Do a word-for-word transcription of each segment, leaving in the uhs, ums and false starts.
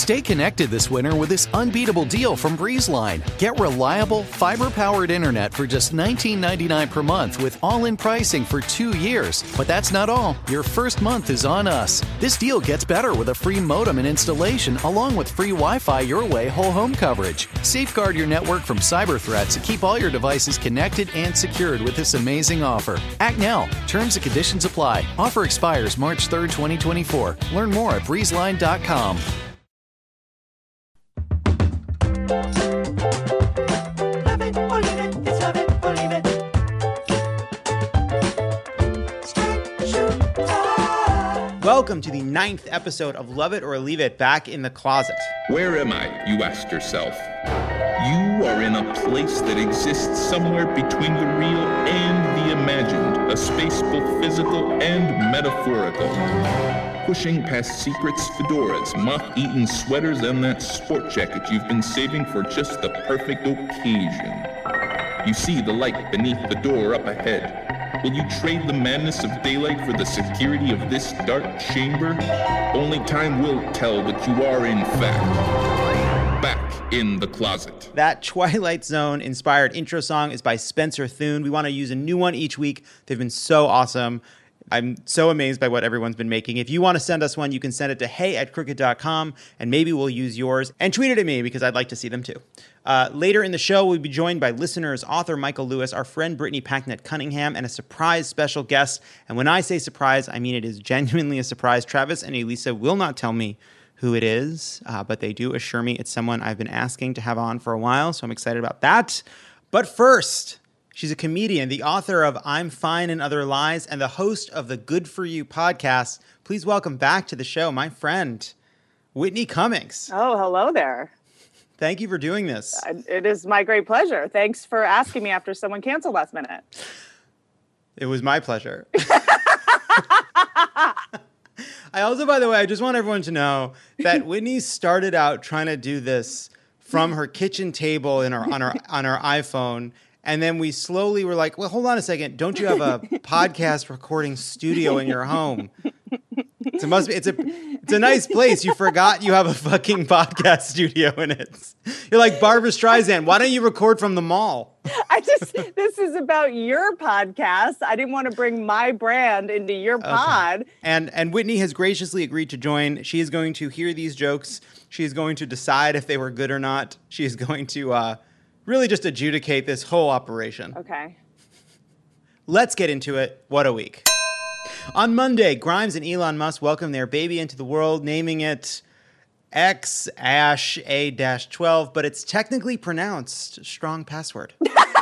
Stay connected this winter with this unbeatable deal from BreezeLine. Get reliable, fiber-powered internet for just nineteen ninety-nine per month with all-in pricing for two years. But that's not all. Your first month is on us. This deal gets better with a free modem and installation, along with free Wi-Fi your way whole home coverage. Safeguard your network from cyber threats and keep all your devices connected and secured with this amazing offer. Act now. Terms and conditions apply. Offer expires March third, twenty twenty-four. Learn more at breezeline dot com. Welcome to the ninth episode of Love It or Leave It, Back in the Closet. Where am I, you asked yourself? You are in a place that exists somewhere between the real and the imagined, a space both physical and metaphorical. Pushing past secrets, fedoras, moth-eaten sweaters, and that sport jacket you've been saving for just the perfect occasion. You see the light beneath the door up ahead. Will you trade the madness of daylight for the security of this dark chamber? Only time will tell, but you are, in fact, back in the closet. That Twilight Zone-inspired intro song is by Spencer Thune. We want to use a new one each week. They've been so awesome. I'm so amazed by what everyone's been making. If you want to send us one, you can send it to hey at crooked dot com, and maybe we'll use yours. And tweet it at me, because I'd like to see them too. Uh, later in the show, we'll be joined by listeners, author Michael Lewis, our friend Brittany Packnett Cunningham, and a surprise special guest. And when I say surprise, I mean it is genuinely a surprise. Travis and Elisa will not tell me who it is, uh, but they do assure me it's someone I've been asking to have on for a while, so I'm excited about that. But first, she's a comedian, the author of I'm Fine and Other Lies, and the host of the Good For You podcast. Please welcome back to the show my friend, Whitney Cummings. Oh, hello there. Thank you for doing this. It is my great pleasure. Thanks for asking me after someone canceled last minute. It was my pleasure. I also, by the way, I just want everyone to know that Whitney started out trying to do this from her kitchen table in her, on her on her iPhone. And then we slowly were like, well, hold on a second. Don't you have a podcast recording studio in your home? It's a, must be, it's a it's a nice place. You forgot you have a fucking podcast studio in it. You're like Barbra Streisand. Why don't you record from the mall? I just, this is about your podcast. I didn't want to bring my brand into your pod. Okay. And, and Whitney has graciously agreed to join. She is going to hear these jokes. She is going to decide if they were good or not. She is going to... Uh, Really just adjudicate this whole operation. Okay. Let's get into it. What a week. On Monday, Grimes and Elon Musk welcomed their baby into the world, naming it X A twelve, but it's technically pronounced Strong Password.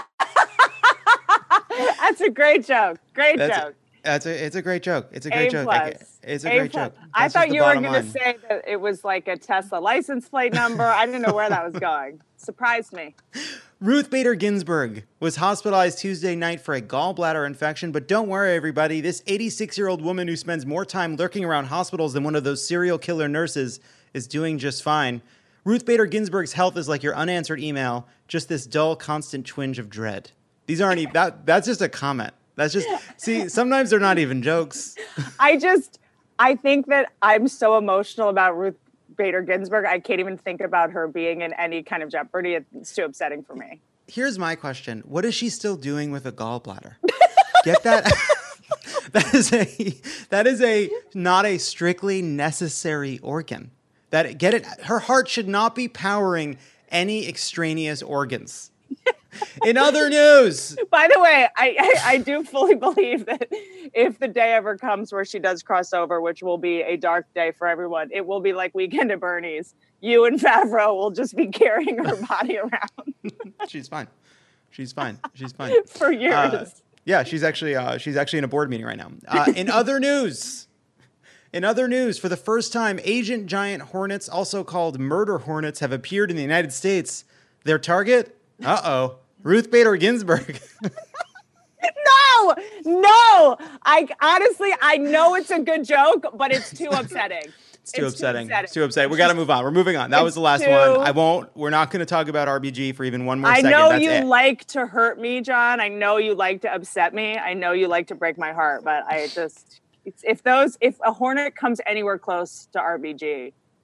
That's a great joke. Great That's joke. A, that's a, it's a great joke. It's a great A joke. plus. I, it's a A great plus. joke. I That's thought just you were the going bottom to line. say that it was like a Tesla license plate number. I didn't know where that was going. Surprised me. Ruth Bader Ginsburg was hospitalized Tuesday night for a gallbladder infection, but don't worry, everybody. This eighty-six-year-old woman who spends more time lurking around hospitals than one of those serial killer nurses is doing just fine. Ruth Bader Ginsburg's health is like your unanswered email, just this dull, constant twinge of dread. These aren't even, that, that's just a comment. That's just, see, sometimes they're not even jokes. I just, I think that I'm so emotional about Ruth Bader Ginsburg. I can't even think about her being in any kind of jeopardy. It's too upsetting for me. Here's my question. What is she still doing with a gallbladder? Get that? that is a, that is a, not a strictly necessary organ. That, get it? Her heart should not be powering any extraneous organs. In other news. By the way, I, I, I do fully believe that if the day ever comes where she does cross over, which will be a dark day for everyone, it will be like Weekend at Bernie's. You and Favreau will just be carrying her body around. She's fine. She's fine. She's fine. For years. Uh, yeah, she's actually uh, she's actually in a board meeting right now. Uh, in other news. In other news, for the first time, Agent Giant Hornets, also called murder hornets, have appeared in the United States. Their target? Uh-oh. Ruth Bader Ginsburg. No, no. I honestly, I know it's a good joke, but it's too upsetting. It's too It's too upsetting. upsetting. It's too upsetting. We got to move on. We're moving on. That It's was the last too- one. I won't. We're not going to talk about R B G for even one more I second. know That's you it. like to hurt me, John. I know you like to upset me. I know you like to break my heart, but I just, it's, if those, if a hornet comes anywhere close to R B G,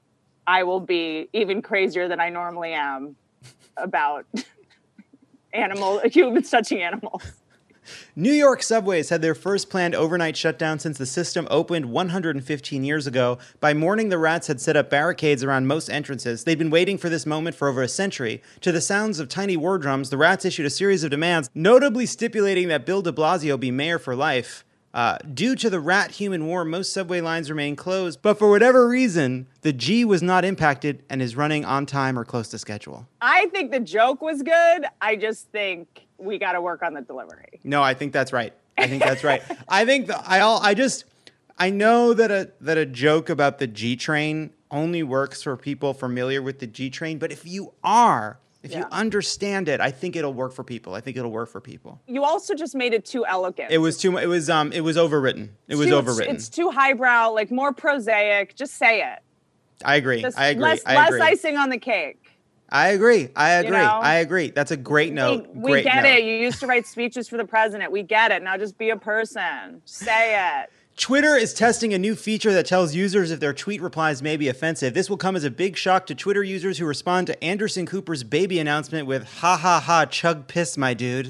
I will be even crazier than I normally am about animal humans touching animals. New York subways had their first planned overnight shutdown since the system opened one hundred fifteen years ago. By morning, the rats had set up barricades around most entrances. They'd been waiting for this moment for over a century. To the sounds of tiny war drums, the rats issued a series of demands, notably stipulating that Bill de Blasio be mayor for life. Uh, due to the rat-human war, most subway lines remain closed, but for whatever reason, the G was not impacted and is running on time or close to schedule. I think the joke was good. I just think we got to work on the delivery. No, I think that's right. I think that's right. I think the, I I just I know that a that a joke about the G train only works for people familiar with the G train, but if you are If yeah. you understand it, I think it'll work for people. I think it'll work for people. You also just made it too elegant. It was too. It was. Um. It was overwritten. It was too, overwritten. It's too highbrow, like more prosaic. Just say it. I agree. Just I agree. Less, I less agree. icing on the cake. I agree. I agree. You know? I agree. That's a great note. We, we great get note. it. You used to write speeches for the president. We get it. Now just be a person. Say it. Twitter is testing a new feature that tells users if their tweet replies may be offensive. This will come as a big shock to Twitter users who respond to Anderson Cooper's baby announcement with, ha ha ha, chug piss, my dude.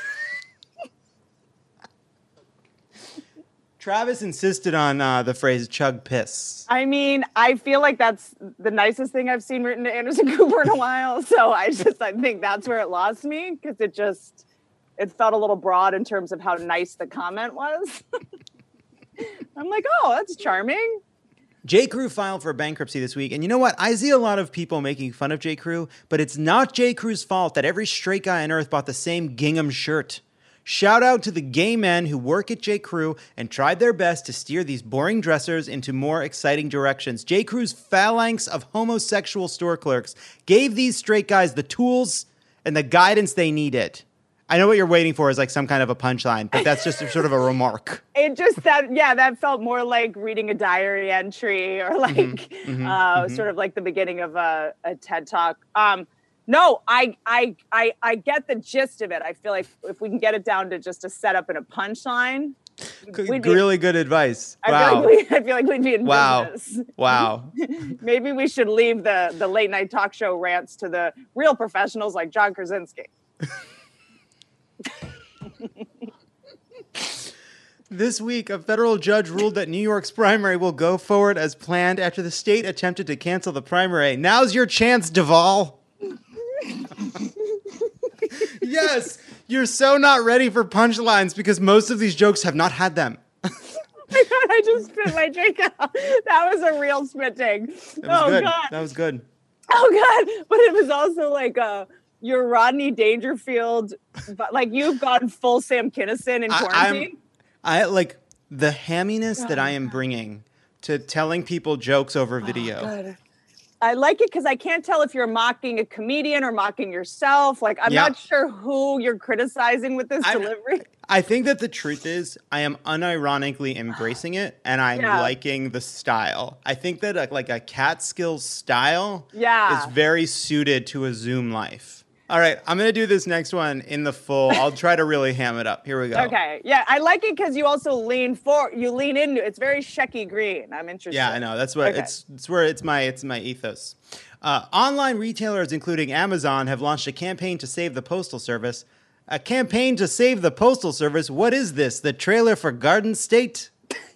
Travis insisted on uh, the phrase chug piss. I mean, I feel like that's the nicest thing I've seen written to Anderson Cooper in a while. So I just, I think that's where it lost me because it just, it felt a little broad in terms of how nice the comment was. I'm like, oh, that's charming. J. Crew filed for bankruptcy this week. And you know what? I see a lot of people making fun of J. Crew, but it's not J. Crew's fault that every straight guy on earth bought the same gingham shirt. Shout out to the gay men who work at J. Crew and tried their best to steer these boring dressers into more exciting directions. J. Crew's phalanx of homosexual store clerks gave these straight guys the tools and the guidance they needed. I know what you're waiting for is like some kind of a punchline, but that's just sort of a remark. It just that, yeah, that felt more like reading a diary entry or like mm-hmm, mm-hmm, uh, mm-hmm. sort of like the beginning of a, a TED Talk. Um, no, I, I, I, I get the gist of it. I feel like if we can get it down to just a setup and a punchline. We'd be, really good advice. I wow. Feel like we, I feel like we'd be in wow. business. Wow. Maybe we should leave the, the late night talk show rants to the real professionals like John Krasinski. This week, a federal judge ruled that New York's primary will go forward as planned after the state attempted to cancel the primary. Now's your chance, Duvall. Yes, you're so not ready for punchlines because most of these jokes have not had them. Oh my God, I just spit my drink out. That was a real spitting. That was oh, good. God. That was good. Oh, God. But it was also like a... You're Rodney Dangerfield, but like you've gone full Sam Kinison in quarantine. I, I like the hamminess oh, that I am bringing to telling people jokes over video. Oh, I like it because I can't tell if you're mocking a comedian or mocking yourself. Like, I'm yeah. not sure who you're criticizing with this I, delivery. I think that the truth is I am unironically embracing it and I'm yeah. liking the style. I think that a, like a Catskills style yeah. is very suited to a Zoom life. All right, I'm going to do this next one in the full. I'll try to really ham it up. Here we go. Okay. Yeah, I like it because you also lean for you lean into it. It's very Shecky Green. I'm interested. Yeah, I know. That's what okay. it's it's where it's my it's my ethos. Uh, online retailers, including Amazon, have launched a campaign to save the Postal Service. A campaign to save the Postal Service? What is this? The trailer for Garden State?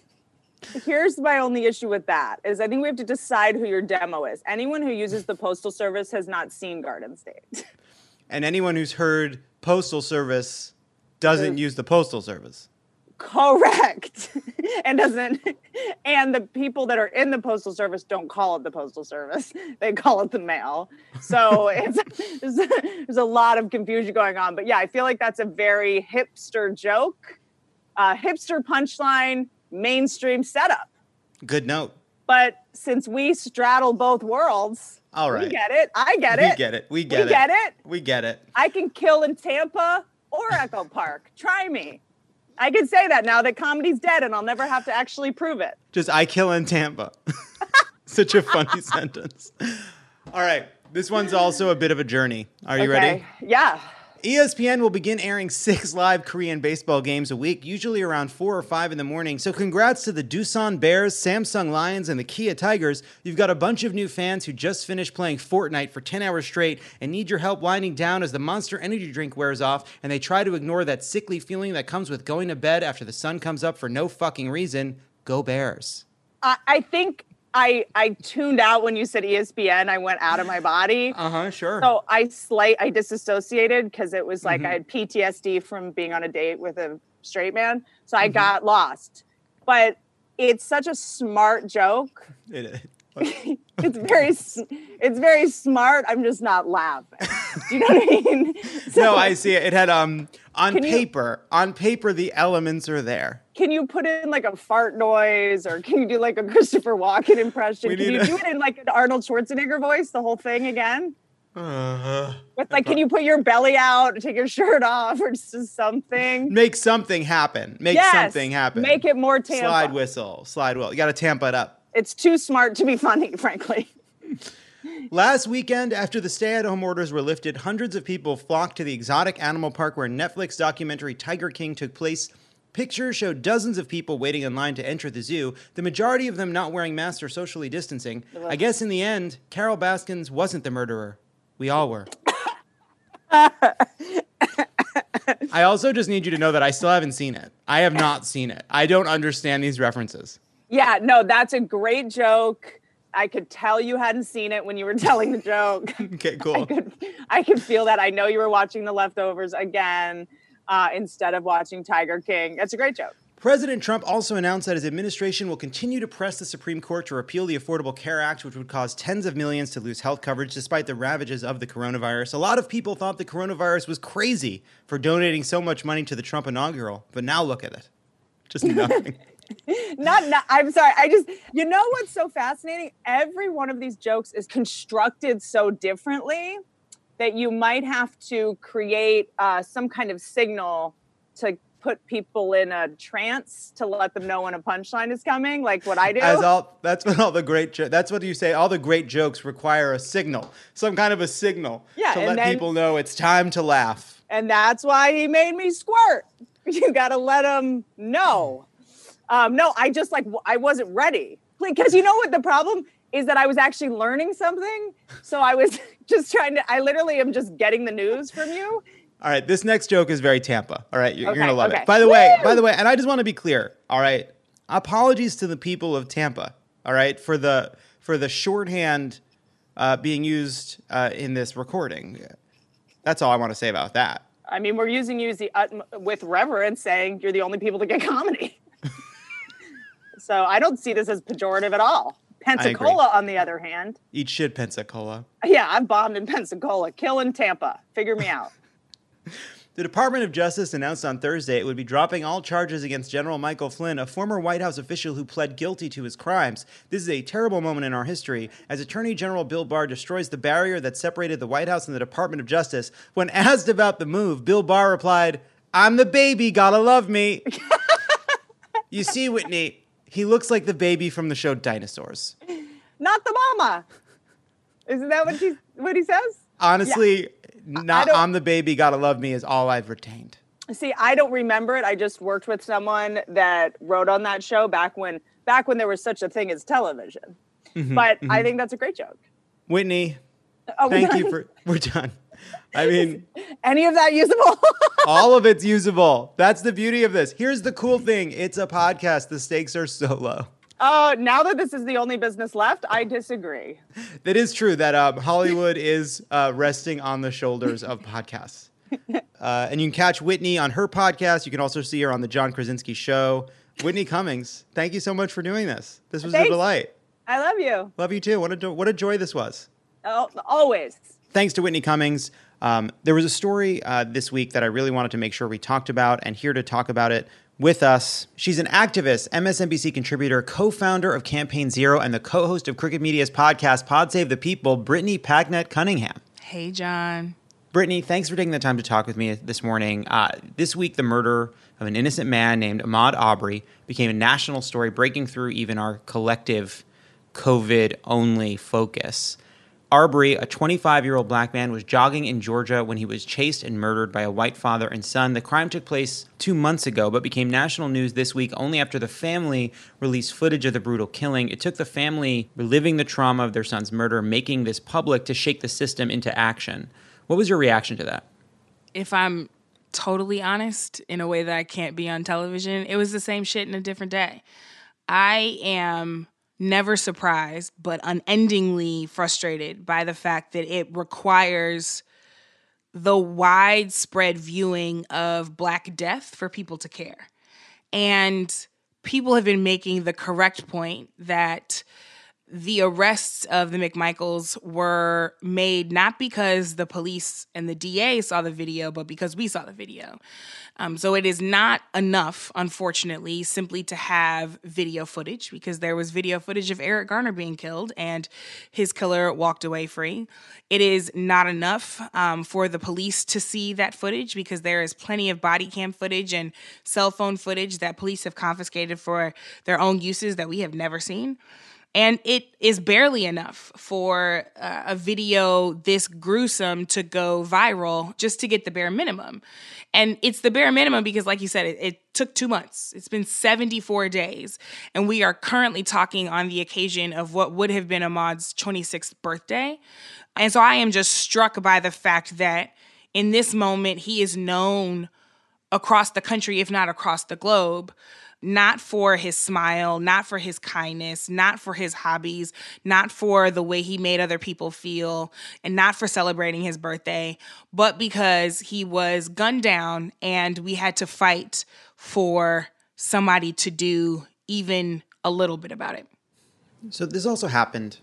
Here's my only issue with that is I think we have to decide who your demo is. Anyone who uses the Postal Service has not seen Garden State. And anyone who's heard Postal Service doesn't use the Postal Service. Correct. and doesn't and the people that are in the Postal Service don't call it the Postal Service. They call it the mail. So it's there's, there's a lot of confusion going on. But yeah, I feel like that's a very hipster joke. Uh, hipster punchline, mainstream setup. Good note. But since we straddle both worlds, all right. we get it. I get we it. We get it. We get we it. We get it. We get it. I can kill in Tampa or Echo Park. Try me. I can say that now that comedy's dead and I'll never have to actually prove it. Just I kill in Tampa. Such a funny sentence. All right. This one's also a bit of a journey. Are you okay. ready? Yeah. E S P N will begin airing six live Korean baseball games a week, usually around four or five in the morning. So congrats to the Doosan Bears, Samsung Lions, and the Kia Tigers. You've got a bunch of new fans who just finished playing Fortnite for ten hours straight and need your help winding down as the Monster Energy drink wears off and they try to ignore that sickly feeling that comes with going to bed after the sun comes up for no fucking reason. Go Bears. I, I think... I, I tuned out when you said E S P N. I went out of my body. Uh-huh, sure. So I slight I disassociated because it was like Mm-hmm. I had P T S D from being on a date with a straight man. So I Mm-hmm. got lost. But it's such a smart joke. It, It's very s- it's very smart. I'm just not laughing. Do you know what I mean? So, no, I see it. It had, um, on Can you- paper, on paper, the elements are there. Can you put in like a fart noise, or can you do like a Christopher Walken impression? We Can need you a- do it in like an Arnold Schwarzenegger voice, the whole thing again? Uh-huh. With like, can you put your belly out, take your shirt off, or just something? Make something happen. Make Yes, something happen. Make it more Tampa. Slide whistle. Slide whistle. You got to Tampa it up. It's too smart to be funny, frankly. Last weekend, after the stay-at-home orders were lifted, hundreds of people flocked to the exotic animal park where Netflix documentary Tiger King took place. Pictures showed dozens of people waiting in line to enter the zoo, the majority of them not wearing masks or socially distancing. I guess in the end, Carol Baskins wasn't the murderer. We all were. I also just need you to know that I still haven't seen it. I have not seen it. I don't understand these references. Yeah, no, that's a great joke. I could tell you hadn't seen it when you were telling the joke. Okay, I cool. could, I could feel that. I know you were watching The Leftovers again uh, instead of watching Tiger King. That's a great joke. President Trump also announced that his administration will continue to press the Supreme Court to repeal the Affordable Care Act, which would cause tens of millions to lose health coverage despite the ravages of the coronavirus. A lot of people thought the coronavirus was crazy for donating so much money to the Trump inaugural, but now look at it. Just nothing. Not, not, I'm sorry. I just, you know what's so fascinating? Every one of these jokes is constructed so differently that you might have to create uh, some kind of signal to put people in a trance to let them know when a punchline is coming, like what I do. As all, that's what all the great, jo- that's what you say. All the great jokes require a signal, some kind of a signal Yeah, to and let then- people know it's time to laugh. And that's why he made me squirt. You got to let them know. Um, no, I just like, I wasn't ready. Because you know what the problem is, that I was actually learning something. So I was just trying to, I literally am just getting the news from you. All right, this next joke is very Tampa. All right, you're, Okay, you're gonna love okay. it. By the way, Woo! by the way, and I just want to be clear. All right, apologies to the people of Tampa. All right, for the for the shorthand uh, being used uh, in this recording. That's all I want to say about that. I mean, we're using you as the utm- with reverence, saying you're the only people that get comedy. So I don't see this as pejorative at all. Pensacola, on the other hand, Eat shit, Pensacola. yeah, I'm bombed in Pensacola, killing Tampa. Figure me out. The Department of Justice announced on Thursday it would be dropping all charges against General Michael Flynn, a former White House official who pled guilty to his crimes. This is a terrible moment in our history as Attorney General Bill Barr destroys the barrier that separated the White House and the Department of Justice. When asked about the move, Bill Barr replied, "I'm the baby, gotta love me." You see, Whitney, he looks like the baby from the show Dinosaurs. Not the mama. Isn't that what he what he says? Honestly, not don't- "I'm the baby, gotta love me" is all I've retained. See, I don't remember it. I just worked with someone that wrote on that show back when back when there was such a thing as television. Mm-hmm, But I think that's a great joke. Whitney, Oh, thank we're you done? for, we're done. I mean, Any of that usable? all of it's usable. That's the beauty of this. Here's the cool thing. It's a podcast. The stakes are so low. Uh, now that this is the only business left, I disagree. That is true that um, Hollywood is uh, resting on the shoulders of podcasts. Uh, and you can catch Whitney on her podcast. You can also see her on the John Krasinski Show. Whitney Cummings, thank you so much for doing this. This was Thanks. a delight. I love you. Love you too. What a, do- what a joy this was. Oh, always. Thanks to Whitney Cummings. Um, there was a story uh, this week that I really wanted to make sure we talked about, and here to talk about it with us, she's an activist, M S N B C contributor, co-founder of Campaign Zero, and the co-host of Crooked Media's podcast, Pod Save the People, Brittany Packnett Cunningham. Hey, John. Brittany, thanks for taking the time to talk with me this morning. Uh, this week, the murder of an innocent man named Ahmaud Arbery became a national story, breaking through even our collective COVID-only focus. Arbery, a twenty-five-year-old black man, was jogging in Georgia when he was chased and murdered by a white father and son. The crime took place two months ago, but became national news this week only after the family released footage of the brutal killing. It took the family reliving the trauma of their son's murder, making this public, to shake the system into action. What was your reaction to that? If I'm totally honest, in a way that I can't be on television, it was the same shit in a different day. I am never surprised, but unendingly frustrated by the fact that it requires the widespread viewing of Black death for people to care. And people have been making the correct point that the arrests of the McMichaels were made not because the police and the D A saw the video, but because we saw the video. Um, so it is not enough, unfortunately, simply to have video footage, because there was video footage of Eric Garner being killed and his killer walked away free. It is not enough um, for the police to see that footage, because there is plenty of body cam footage and cell phone footage that police have confiscated for their own uses that we have never seen. And it is barely enough for uh, a video this gruesome to go viral just to get the bare minimum. And it's the bare minimum because, like you said, it, it took two months. It's been seventy-four days. And we are currently talking on the occasion of what would have been Ahmaud's twenty-sixth birthday. And so I am just struck by the fact that in this moment, he is known across the country, if not across the globe, not for his smile, not for his kindness, not for his hobbies, not for the way he made other people feel, and not for celebrating his birthday, but because he was gunned down and we had to fight for somebody to do even a little bit about it. So this also happened,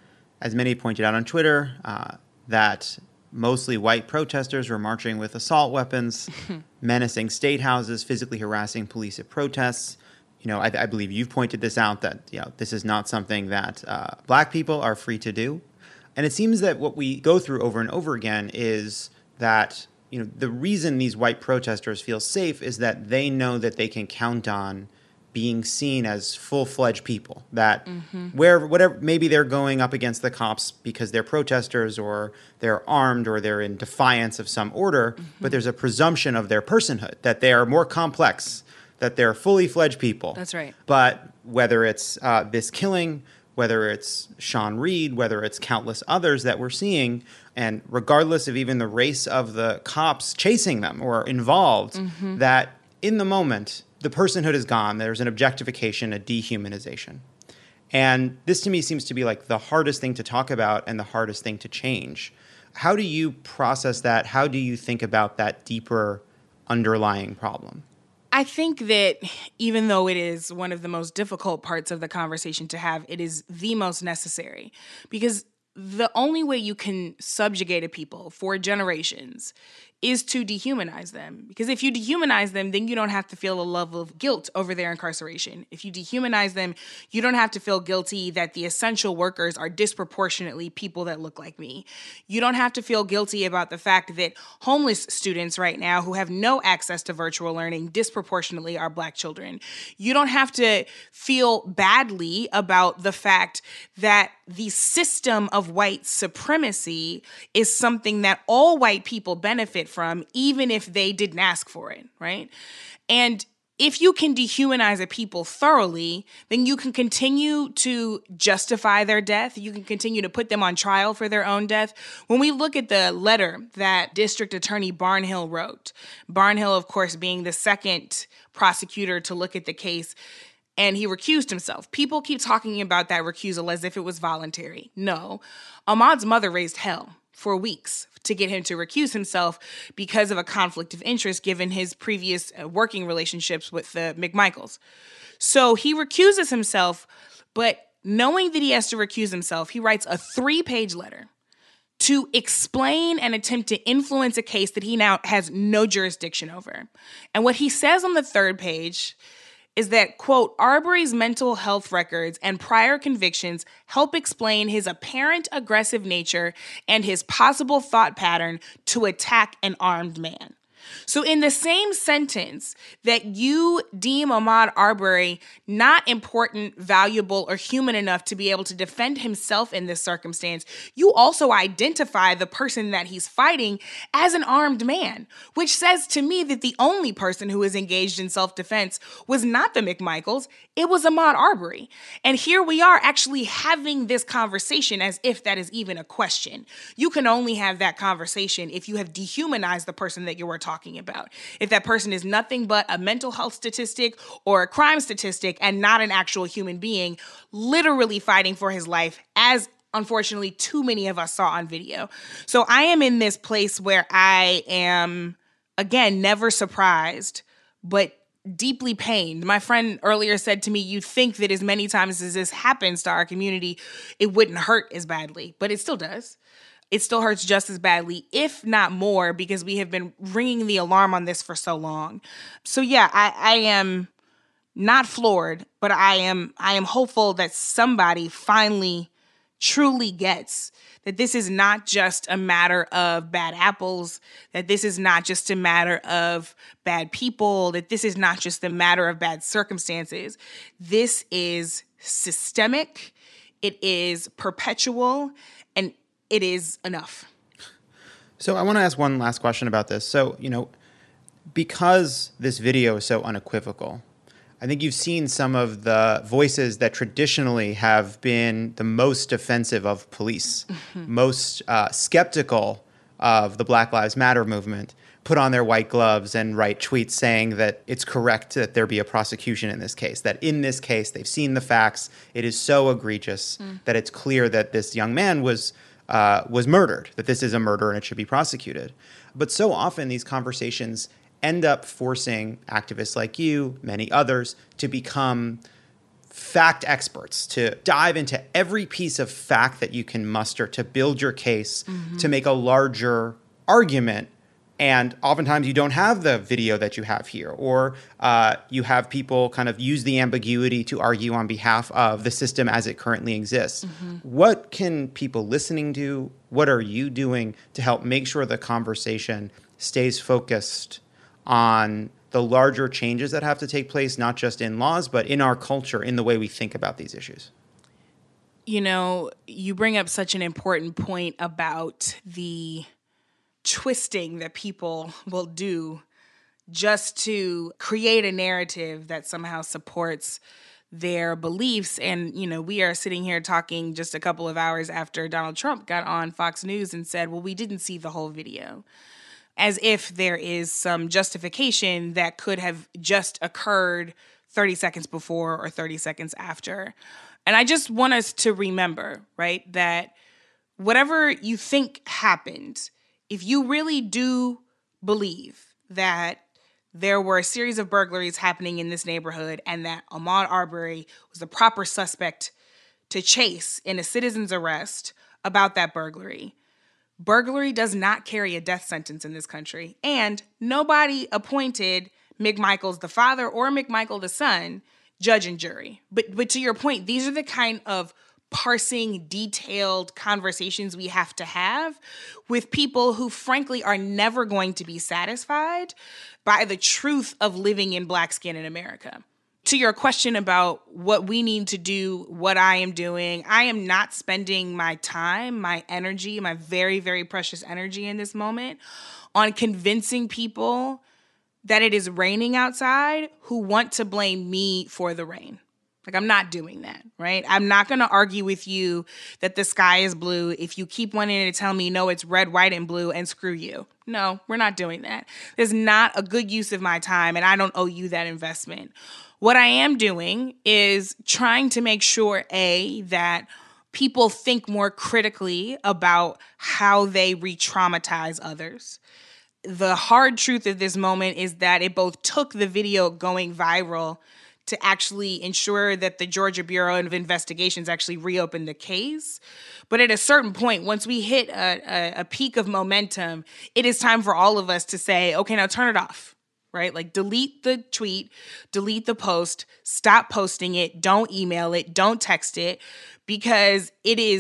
as many pointed out on Twitter, uh, that mostly white protesters were marching with assault weapons, menacing state houses, physically harassing police at protests. You know, I, I believe you've pointed this out, that, you know, this is not something that uh, black people are free to do. And it seems that what we go through over and over again is that, you know, the reason these white protesters feel safe is that they know that they can count on being seen as full-fledged people, that mm-hmm. wherever, whatever, maybe they're going up against the cops because they're protesters or they're armed or they're in defiance of some order, mm-hmm. but there's a presumption of their personhood, that they are more complex, that they're fully fledged people. That's right. But whether it's uh, this killing, whether it's Sean Reed, whether it's countless others that we're seeing, and regardless of even the race of the cops chasing them or involved, mm-hmm. that in the moment, the personhood is gone. There's an objectification, a dehumanization. And this to me seems to be like the hardest thing to talk about and the hardest thing to change. How do you process that? How do you think about that deeper underlying problem? I think that even though it is one of the most difficult parts of the conversation to have, it is the most necessary, because the only way you can subjugate a people for generations is to dehumanize them. Because if you dehumanize them, then you don't have to feel a level of guilt over their incarceration. If you dehumanize them, you don't have to feel guilty that the essential workers are disproportionately people that look like me. You don't have to feel guilty about the fact that homeless students right now who have no access to virtual learning disproportionately are Black children. You don't have to feel badly about the fact that the system of white supremacy is something that all white people benefit from, even if they didn't ask for it, right? And if you can dehumanize a people thoroughly, then you can continue to justify their death. You can continue to put them on trial for their own death. When we look at the letter that District Attorney Barnhill wrote, Barnhill, of course, being the second prosecutor to look at the case, and he recused himself. People keep talking about that recusal as if it was voluntary. No. Ahmaud's mother raised hell for weeks to get him to recuse himself because of a conflict of interest given his previous working relationships with the McMichaels. So he recuses himself, but knowing that he has to recuse himself, he writes a three-page letter to explain and attempt to influence a case that he now has no jurisdiction over. And what he says on the third page is that, quote, Arbery's mental health records and prior convictions help explain his apparent aggressive nature and his possible thought pattern to attack an armed man. So in the same sentence that you deem Ahmaud Arbery not important, valuable, or human enough to be able to defend himself in this circumstance, you also identify the person that he's fighting as an armed man, which says to me that the only person who is engaged in self-defense was not the McMichaels, it was Ahmaud Arbery. And here we are actually having this conversation as if that is even a question. You can only have that conversation if you have dehumanized the person that you were talking about. If that person is nothing but a mental health statistic or a crime statistic and not an actual human being, literally fighting for his life, as unfortunately too many of us saw on video. So I am in this place where I am, again, never surprised, but deeply pained. My friend earlier said to me, you think that as many times as this happens to our community, it wouldn't hurt as badly, but it still does. It still hurts just as badly, if not more, because we have been ringing the alarm on this for so long. So yeah, I, I am not floored, but I am I am hopeful that somebody finally truly gets that this is not just a matter of bad apples, that this is not just a matter of bad people, that this is not just a matter of bad circumstances. This is systemic, it is perpetual, and it is enough. So I want to ask one last question about this. So, you know, because this video is so unequivocal, I think you've seen some of the voices that traditionally have been the most defensive of police, mm-hmm. most uh, skeptical of the Black Lives Matter movement, put on their white gloves and write tweets saying that it's correct that there be a prosecution in this case, that in this case they've seen the facts, it is so egregious mm. that it's clear that this young man was uh, was murdered, that this is a murder and it should be prosecuted. But so often these conversations end up forcing activists like you, many others, to become fact experts, to dive into every piece of fact that you can muster to build your case, mm-hmm. to make a larger argument. And oftentimes you don't have the video that you have here, or uh, you have people kind of use the ambiguity to argue on behalf of the system as it currently exists. Mm-hmm. What can people listening do? What are you doing to help make sure the conversation stays focused on the larger changes that have to take place, not just in laws, but in our culture, in the way we think about these issues? You know, you bring up such an important point about the twisting that people will do just to create a narrative that somehow supports their beliefs. And, you know, we are sitting here talking just a couple of hours after Donald Trump got on Fox News and said, well, we didn't see the whole video, as if there is some justification that could have just occurred thirty seconds before or thirty seconds after. And I just want us to remember, right, that whatever you think happened, if you really do believe that there were a series of burglaries happening in this neighborhood and that Ahmaud Arbery was the proper suspect to chase in a citizen's arrest about that burglary, burglary does not carry a death sentence in this country. And nobody appointed McMichaels the father or McMichael the son judge and jury. But, but to your point, these are the kind of parsing, detailed conversations we have to have with people who, frankly, are never going to be satisfied by the truth of living in Black skin in America. To your question about what we need to do, what I am doing, I am not spending my time, my energy, my very, very precious energy in this moment on convincing people that it is raining outside who want to blame me for the rain. Like, I'm not doing that, right? I'm not going to argue with you that the sky is blue if you keep wanting to tell me, no, it's red, white, and blue, and screw you. No, we're not doing that. It's not a good use of my time, and I don't owe you that investment. What I am doing is trying to make sure, A, that people think more critically about how they re-traumatize others. The hard truth of this moment is that it both took the video going viral to actually ensure that the Georgia Bureau of Investigations actually reopened the case. But at a certain point, once we hit a, a, a peak of momentum, it is time for all of us to say, okay, now turn it off, right? Like, delete the tweet, delete the post, stop posting it, don't email it, don't text it, because it is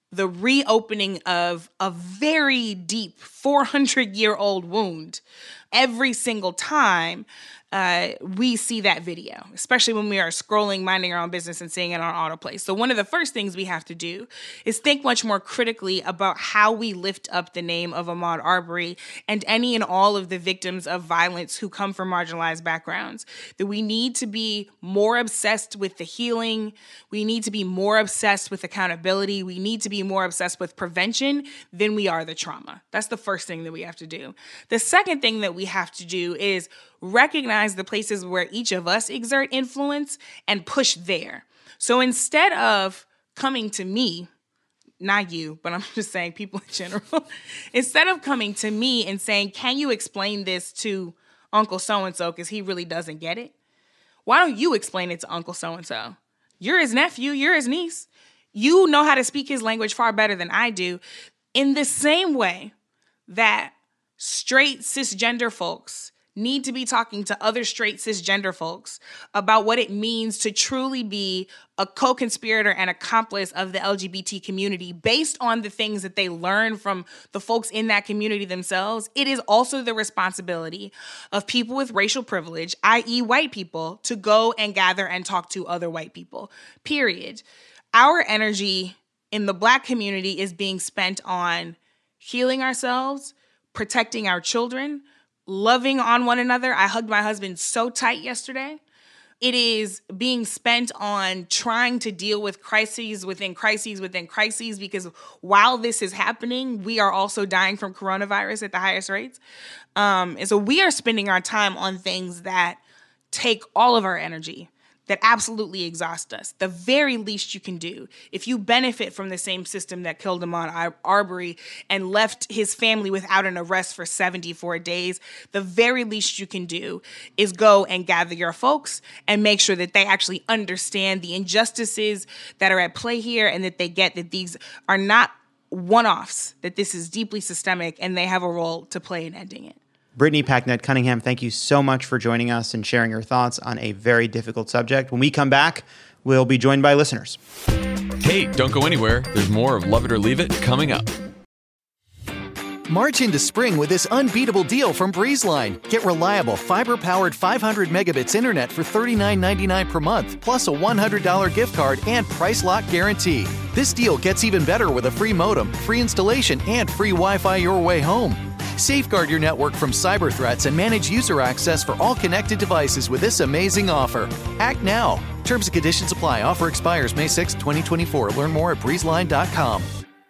the reopening of a very deep four hundred year old wound every single time uh, we see that video, especially when we are scrolling, minding our own business and seeing it on autoplay. So one of the first things we have to do is think much more critically about how we lift up the name of Ahmaud Arbery and any and all of the victims of violence who come from marginalized backgrounds. That we need to be more obsessed with the healing. We need to be more obsessed with accountability. We need to be more obsessed with prevention than we are the trauma. That's the first thing that we have to do. The second thing that we have to do is recognize the places where each of us exert influence and push there. So instead of coming to me, not you, but I'm just saying people in general, instead of coming to me and saying, can you explain this to Uncle so-and-so because he really doesn't get it? Why don't you explain it to Uncle so-and-so? You're his nephew, you're his niece. You know how to speak his language far better than I do. In the same way that straight cisgender folks need to be talking to other straight cisgender folks about what it means to truly be a co-conspirator and accomplice of the L G B T community based on the things that they learn from the folks in that community themselves. It is also the responsibility of people with racial privilege, that is white people, to go and gather and talk to other white people, period. Our energy in the Black community is being spent on healing ourselves, protecting our children, loving on one another. I hugged my husband so tight yesterday. It is being spent on trying to deal with crises within crises within crises, because while this is happening, we are also dying from coronavirus at the highest rates. Um, and so we are spending our time on things that take all of our energy, that absolutely exhaust us. The very least you can do, if you benefit from the same system that killed Ahmaud Arbery and left his family without an arrest for seventy-four days, the very least you can do is go and gather your folks and make sure that they actually understand the injustices that are at play here and that they get that these are not one-offs, that this is deeply systemic and they have a role to play in ending it. Brittany Packnett Cunningham, thank you so much for joining us and sharing your thoughts on a very difficult subject. When we come back, we'll be joined by listeners. Hey, don't go anywhere. There's more of Love It or Leave It coming up. March into spring with this unbeatable deal from BreezeLine. Get reliable, fiber-powered five hundred megabits internet for thirty-nine ninety-nine per month, plus a one hundred dollars gift card and price lock guarantee. This deal gets even better with a free modem, free installation, and free Wi-Fi your way home. Safeguard your network from cyber threats and manage user access for all connected devices with this amazing offer. Act now. Terms and conditions apply. Offer expires May sixth, twenty twenty-four. Learn more at breeze line dot com.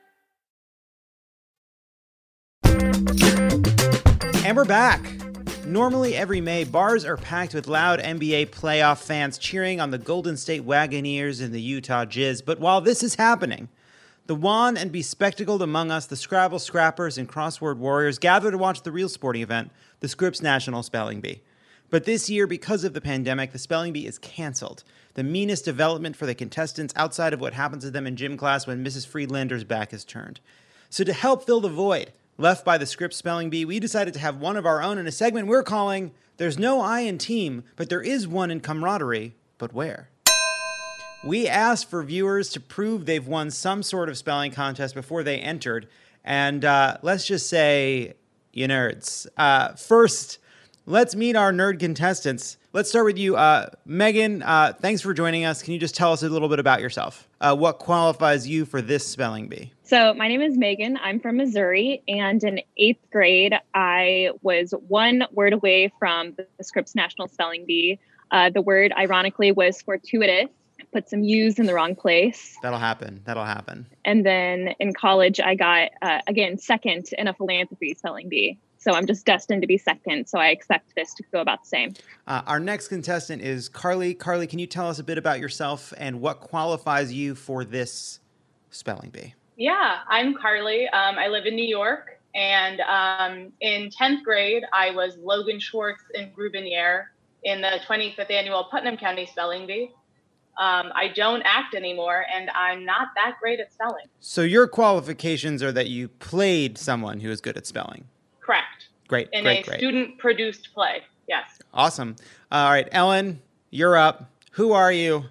And we're back. Normally every May, bars are packed with loud N B A playoff fans cheering on the Golden State Wagoneers and the Utah Jizz. But while this is happening, the wan and bespectacled among us, the Scrabble Scrappers and Crossword Warriors, gather to watch the real sporting event, the Scripps National Spelling Bee. But this year, because of the pandemic, the Spelling Bee is canceled. The meanest development for the contestants outside of what happens to them in gym class when Missus Friedlander's back is turned. So to help fill the void left by the Scripps Spelling Bee, we decided to have one of our own in a segment we're calling There's No I in Team, but There Is One in Camaraderie, but Where? We asked for viewers to prove they've won some sort of spelling contest before they entered. And uh, let's just say, you nerds. Uh, first, let's meet our nerd contestants. Let's start with you. Uh, Megan, uh, thanks for joining us. Can you just tell us a little bit about yourself? Uh, what qualifies you for this spelling bee? So my name is Megan. I'm from Missouri. And in eighth grade, I was one word away from the Scripps National Spelling Bee. Uh, the word, ironically, was fortuitous. Put some U's in the wrong place. That'll happen. That'll happen. And then in college, I got, uh, again, second in a philanthropy spelling bee. So I'm just destined to be second. So I expect this to go about the same. Uh, our next contestant is Carly. Carly, can you tell us a bit about yourself and what qualifies you for this spelling bee? Yeah, I'm Carly. Um, I live in New York. And um, in tenth grade, I was Logan Schwartz in Grubinier in the twenty-fifth annual Putnam County Spelling Bee. Um, I don't act anymore, and I'm not that great at spelling. So your qualifications are that you played someone who is good at spelling. Correct. Great, in great, a great. student-produced play, yes. Awesome. All right, Ellen, you're up. Who are you,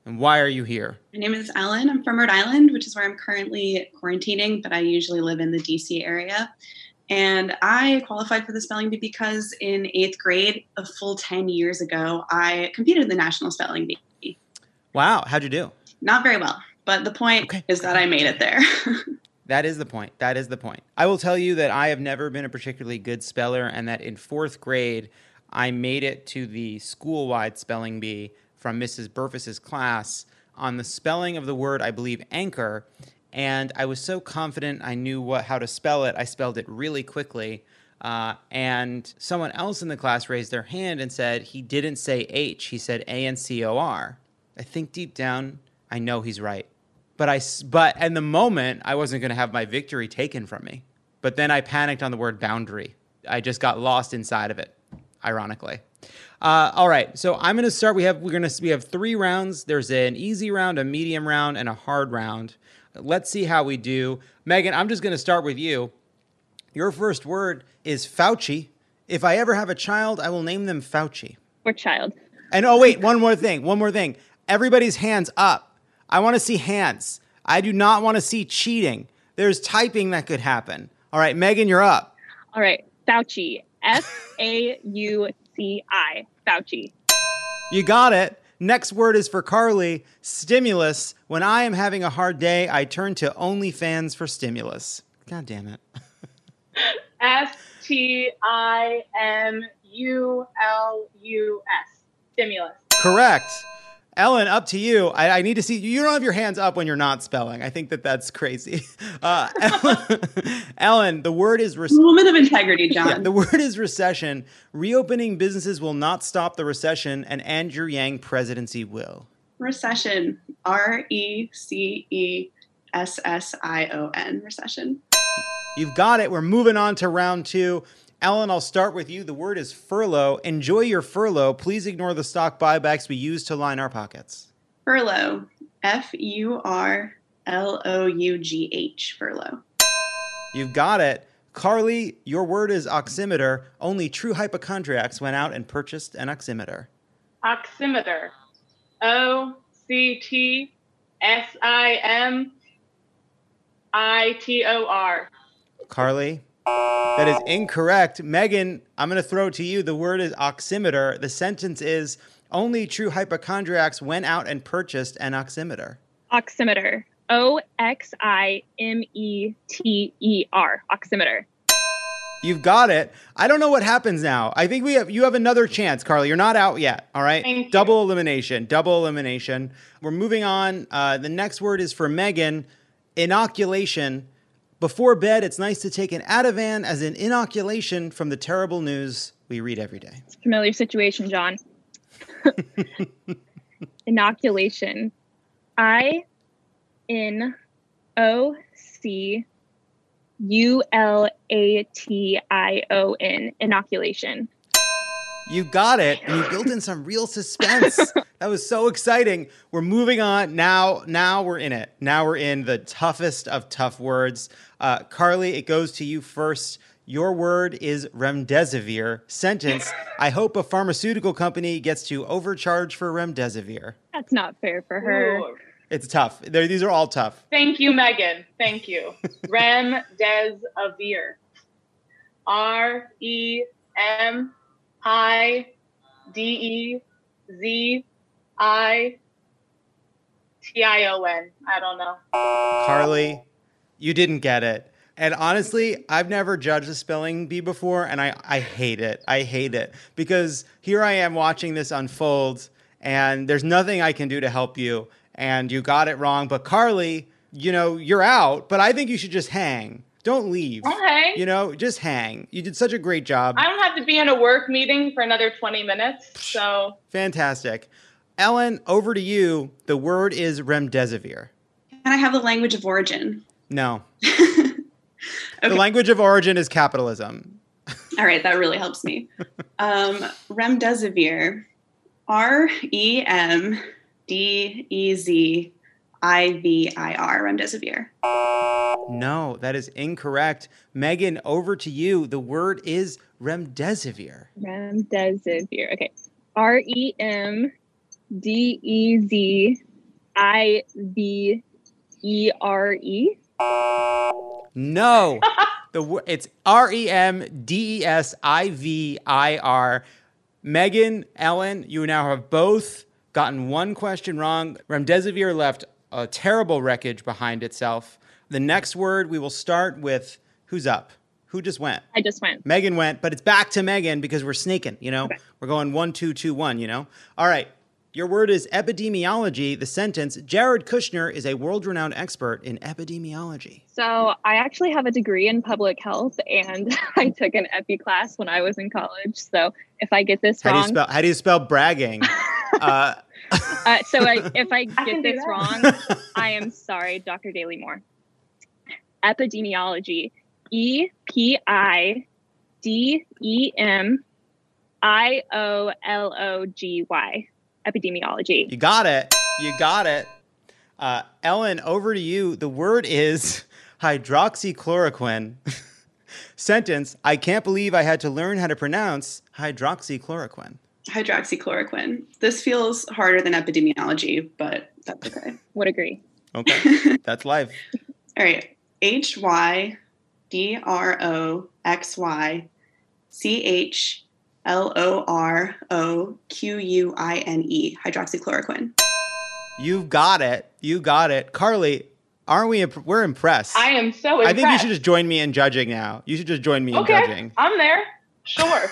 and why are you here? My name is Ellen. I'm from Rhode Island, which is where I'm currently quarantining, but I usually live in the D C area. And I qualified for the spelling bee because in eighth grade, a full ten years ago, I competed in the National Spelling Bee. Wow. How'd you do? Not very well, but the point Okay. is that I made it there. That is the point. That is the point. I will tell you that I have never been a particularly good speller, and that in fourth grade, I made it to the school-wide spelling bee from Missus Burfus's class on the spelling of the word, I believe, anchor. And I was so confident I knew what how to spell it, I spelled it really quickly. Uh, and someone else in the class raised their hand and said he didn't say H, he said A N C O R. I think deep down, I know he's right. But I, but in the moment, I wasn't going to have my victory taken from me. But then I panicked on the word boundary. I just got lost inside of it, ironically. Uh, all right, so I'm going to start. We have we're going to we have three rounds. There's an easy round, a medium round, and a hard round. Let's see how we do. Megan, I'm just going to start with you. Your first word is Fauci. If I ever have a child, I will name them Fauci. Or child. And oh wait, one more thing. One more thing. Everybody's hands up. I want to see hands. I do not want to see cheating. There's typing that could happen. All right, Megan, you're up. All right. Fauci. F A U C I. Fauci. You got it. Next word is for Carly. Stimulus. When I am having a hard day, I turn to OnlyFans for stimulus. God damn it. S T I M U L U S. Stimulus. Correct. Ellen, up to you. I, I need to see. You don't have your hands up when you're not spelling. I think that that's crazy. Uh, Ellen, Ellen, the word is... Rec- Woman of integrity, John. Yeah, the word is recession. Reopening businesses will not stop the recession, and Andrew Yang presidency will. Recession. R E C E S S I O N. Recession. You've got it. We're moving on to round two. Ellen, I'll start with you. The word is furlough. Enjoy your furlough. Please ignore the stock buybacks we use to line our pockets. Furlough. F U R L O U G H. Furlough. You've got it. Carly, your word is oximeter. Only true hypochondriacs went out and purchased an oximeter. Oximeter. O C T S I M I T O R. Carly? That is incorrect. Megan, I'm going to throw it to you. The word is oximeter. The sentence is, only true hypochondriacs went out and purchased an oximeter. Oximeter. O X I M E T E R. Oximeter. You've got it. I don't know what happens now. I think we have you have another chance, Carly. You're not out yet. All right. Thank you. Double elimination. Double elimination. We're moving on. Uh, the next word is for Megan. Inoculation. Before bed, it's nice to take an Ativan as an inoculation from the terrible news we read every day. It's a familiar situation, John. Inoculation. I N O C U L A T I O N. Inoculation. You got it. And you built in some real suspense. That was so exciting. We're moving on. Now, now we're in it. Now we're in the toughest of tough words. Uh, Carly, it goes to you first. Your word is remdesivir. Sentence, I hope a pharmaceutical company gets to overcharge for remdesivir. That's not fair for her. Ooh. It's tough. They're, these are all tough. Thank you, Megan. Thank you. Remdesivir. R E M I D E Z I T I O N. I don't know. Carly, you didn't get it. And honestly, I've never judged a spelling bee before, and I, I hate it. I hate it. Because here I am watching this unfold, and there's nothing I can do to help you, and you got it wrong. But Carly, you know, you're out, but I think you should just hang. Don't leave. Okay. You know, just hang. You did such a great job. I don't have to be in a work meeting for another twenty minutes, so. Fantastic. Ellen, over to you. The word is remdesivir. Can I have the language of origin? No. Okay. The language of origin is capitalism. All right, that really helps me. Um, remdesivir. R E M D E Z I V I R. Remdesivir. No, that is incorrect. Megan, over to you. The word is remdesivir. Remdesivir. Okay. R E M D E Z I V E R E. No. The wo- it's R E M D E S I V I R. Megan, Ellen, you now have both gotten one question wrong. Remdesivir left a terrible wreckage behind itself. The next word, we will start with who's up? Who just went? I just went. Megan went, but it's back to Megan because we're sneaking, you know? Okay. We're going one, two, two, one, you know? All right. Your word is epidemiology. The sentence, Jared Kushner is a world-renowned expert in epidemiology. So I actually have a degree in public health, and I took an epi class when I was in college. So if I get this How do wrong, you spell, how do you spell bragging? uh, uh, so I, if I I get can do this that. wrong, I am sorry, Doctor Daly Moore. Epidemiology, E P I D E M I O L O G Y. Epidemiology. You got it. You got it. Uh, Ellen, over to you. The word is hydroxychloroquine. Sentence, I can't believe I had to learn how to pronounce hydroxychloroquine. Hydroxychloroquine. This feels harder than epidemiology, but that's okay. Would agree. Okay, that's life. All right. H Y D R O X Y C H L O R O Q U I N E. Hydroxychloroquine. You've got it. You got it. Carly, aren't we? Imp- we're impressed. I am so impressed. I think you should just join me in judging now. You should just join me Okay, in judging. I'm there. Sure.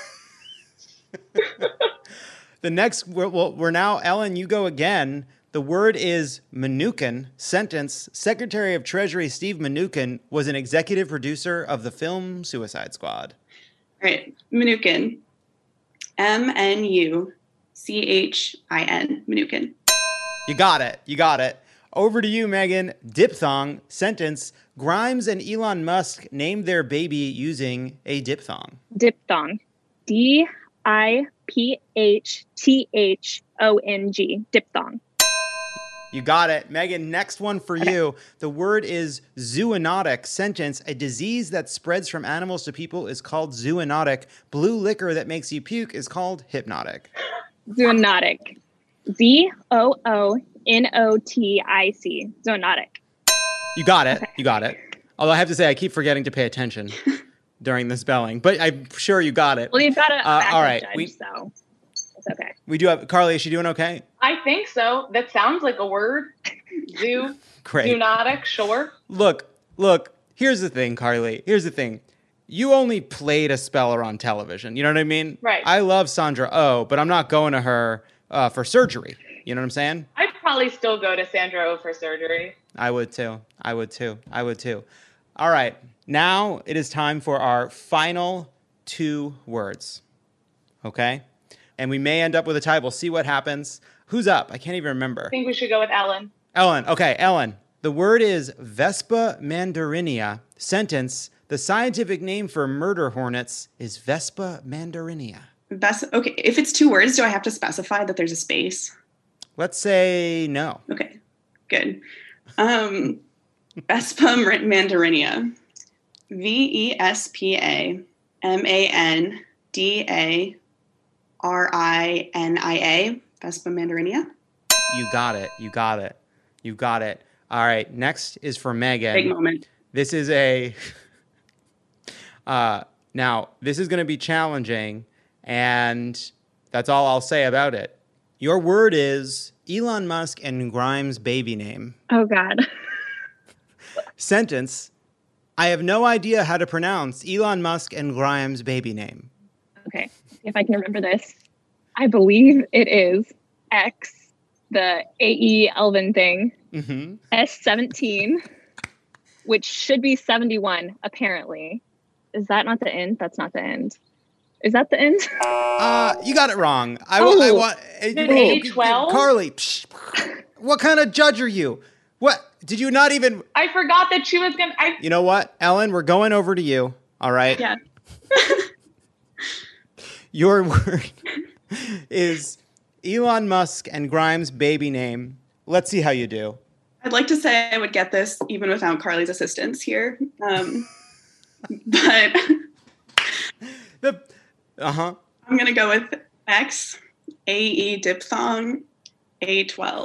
The next, we're, well, we're now, Ellen, you go again. The word is Mnuchin. Sentence, Secretary of Treasury Steve Mnuchin was an executive producer of the film Suicide Squad. All right. Mnuchin. M N U C H I N. Mnuchin. You got it. You got it. Over to you, Megan. Diphthong. Sentence, Grimes and Elon Musk named their baby using a diphthong. Diphthong. D I P H T H O N G. Diphthong. You got it. Megan, next one for you. The word is zoonotic. Sentence, a disease that spreads from animals to people is called zoonotic. Blue liquor that makes you puke is called hypnotic. Zoonotic. Z O O N O T I C. Zoonotic. You got it. Okay. You got it. Although I have to say, I keep forgetting to pay attention during the spelling, but I'm sure you got it. Well, you've got a Uh, backup all right, judge, we- so it's okay. We do have, Carly, is she doing okay? I think so. That sounds like a word. Zoo. Great. Zoonotic, sure. Look, look, here's the thing, Carly. Here's the thing. You only played a speller on television. You know what I mean? Right. I love Sandra Oh, but I'm not going to her uh, for surgery. You know what I'm saying? I'd probably still go to Sandra Oh for surgery. I would too. I would too. I would too. All right. Now it is time for our final two words. Okay? And we may end up with a tie. We'll see what happens. Who's up? I can't even remember. I think we should go with Ellen. Ellen. Okay, Ellen. The word is Vespa mandarinia. Sentence, the scientific name for murder hornets is Vespa mandarinia. Ves- okay. If it's two words, do I have to specify that there's a space? Let's say no. Okay. Good. Um, Vespa mandarinia. V E S P A M A N D A R I N I A. Vespa mandarinia. You got it. You got it. You got it. All right. Next is for Megan. Big moment. This is a. uh, now, this is going to be challenging, and that's all I'll say about it. Your word is Elon Musk and Grimes' baby name. Oh, God. Sentence, I have no idea how to pronounce Elon Musk and Grimes' baby name. Okay. If I can remember this, I believe it is X, the A E Elvin thing, Mm-hmm. S seventeen, which should be seventy-one, apparently. Is that not the end? That's not the end. Is that the end? Uh, you got it wrong. I, Oh. I want Did A twelve? Carly, psh, what kind of judge are you? What did you not even? I forgot that she was going to. You know what, Ellen? We're going over to you. All right. Yeah. Your word is Elon Musk and Grimes' baby name. Let's see how you do. I'd like to say I would get this even without Carly's assistance here. Um, but The uh huh. I'm going to go with X, A E diphthong, A twelve.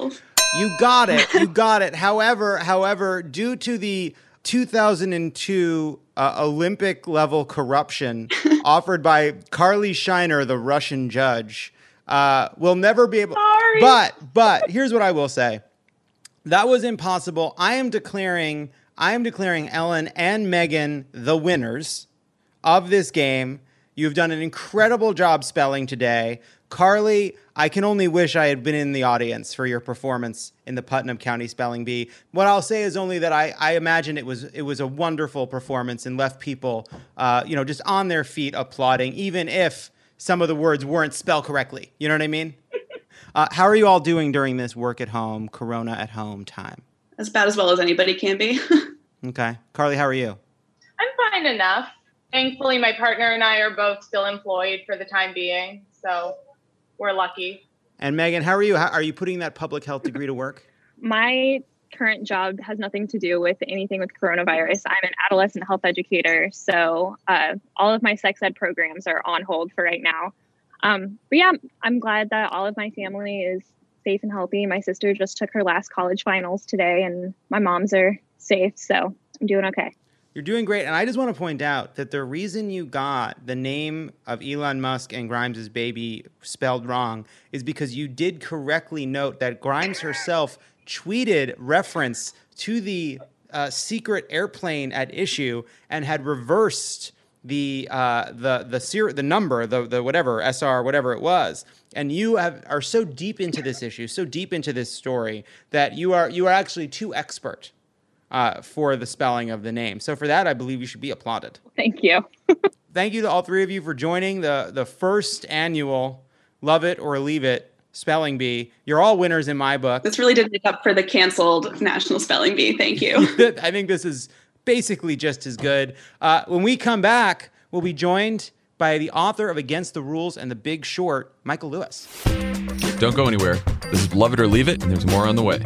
You got it. You got it. However, however, due to the two thousand two uh, Olympic level corruption offered by Carly Shiner, the Russian judge, uh, we'll never be able. Sorry. But but here's what I will say: that was impossible. I am declaring I am declaring Ellen and Megan the winners of this game. You've done an incredible job spelling today. Carly, I can only wish I had been in the audience for your performance in the Putnam County Spelling Bee. What I'll say is only that I, I imagine it was it was a wonderful performance and left people, uh, you know, just on their feet applauding, even if some of the words weren't spelled correctly. You know what I mean? Uh, how are you all doing during this work at home, Corona at home time? As about as well as anybody can be. Okay. Carly, how are you? I'm fine enough. Thankfully, my partner and I are both still employed for the time being, so we're lucky. And Megan, how are you? How, are you putting that public health degree to work? My current job has nothing to do with anything with coronavirus. I'm an adolescent health educator, so uh, all of my sex ed programs are on hold for right now. Um, but yeah, I'm glad that all of my family is safe and healthy. My sister just took her last college finals today, and my moms are safe, so I'm doing okay. You're doing great. And I just want to point out that the reason you got the name of Elon Musk and Grimes' baby spelled wrong is because you did correctly note that Grimes herself tweeted reference to the uh, secret airplane at issue and had reversed the uh, the the ser- the number, the the whatever, S R, whatever it was. And you have are so deep into this issue, so deep into this story, that you are you are actually too expert Uh, for the spelling of the name. So for that, I believe you should be applauded. Thank you. Thank you to all three of you for joining the, the first annual Love It or Leave It Spelling Bee. You're all winners in my book. This really did make up for the canceled National Spelling Bee. Thank you. I think this is basically just as good. Uh, when we come back, we'll be joined by the author of Against the Rules and The Big Short, Michael Lewis. Don't go anywhere. This is Love It or Leave It, and there's more on the way.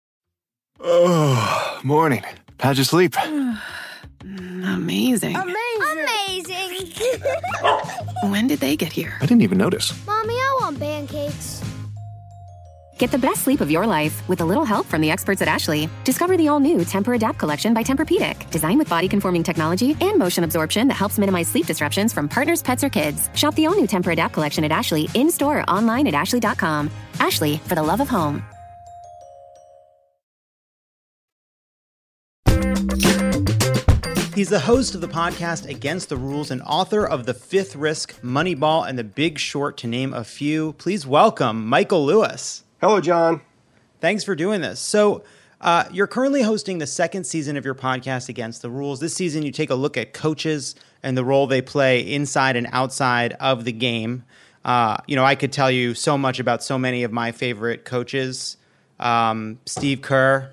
Oh, morning. How'd you sleep? Amazing. Amazing. Amazing. When did they get here? I didn't even notice. Mommy, I want pancakes. Get the best sleep of your life with a little help from the experts at Ashley. Discover the all-new Tempur-Adapt collection by Tempur-Pedic, designed with body-conforming technology and motion absorption that helps minimize sleep disruptions from partners, pets, or kids. Shop the all-new Tempur-Adapt collection at Ashley in-store or online at ashley dot com. Ashley, for the love of home. He's the host of the podcast Against the Rules and author of The Fifth Risk, Moneyball, and The Big Short, to name a few. Please welcome Michael Lewis. Hello, John. Thanks for doing this. So uh, you're currently hosting the second season of your podcast Against the Rules. This season, you take a look at coaches and the role they play inside and outside of the game. Uh, you know, I could tell you so much about so many of my favorite coaches. Um, Steve Kerr.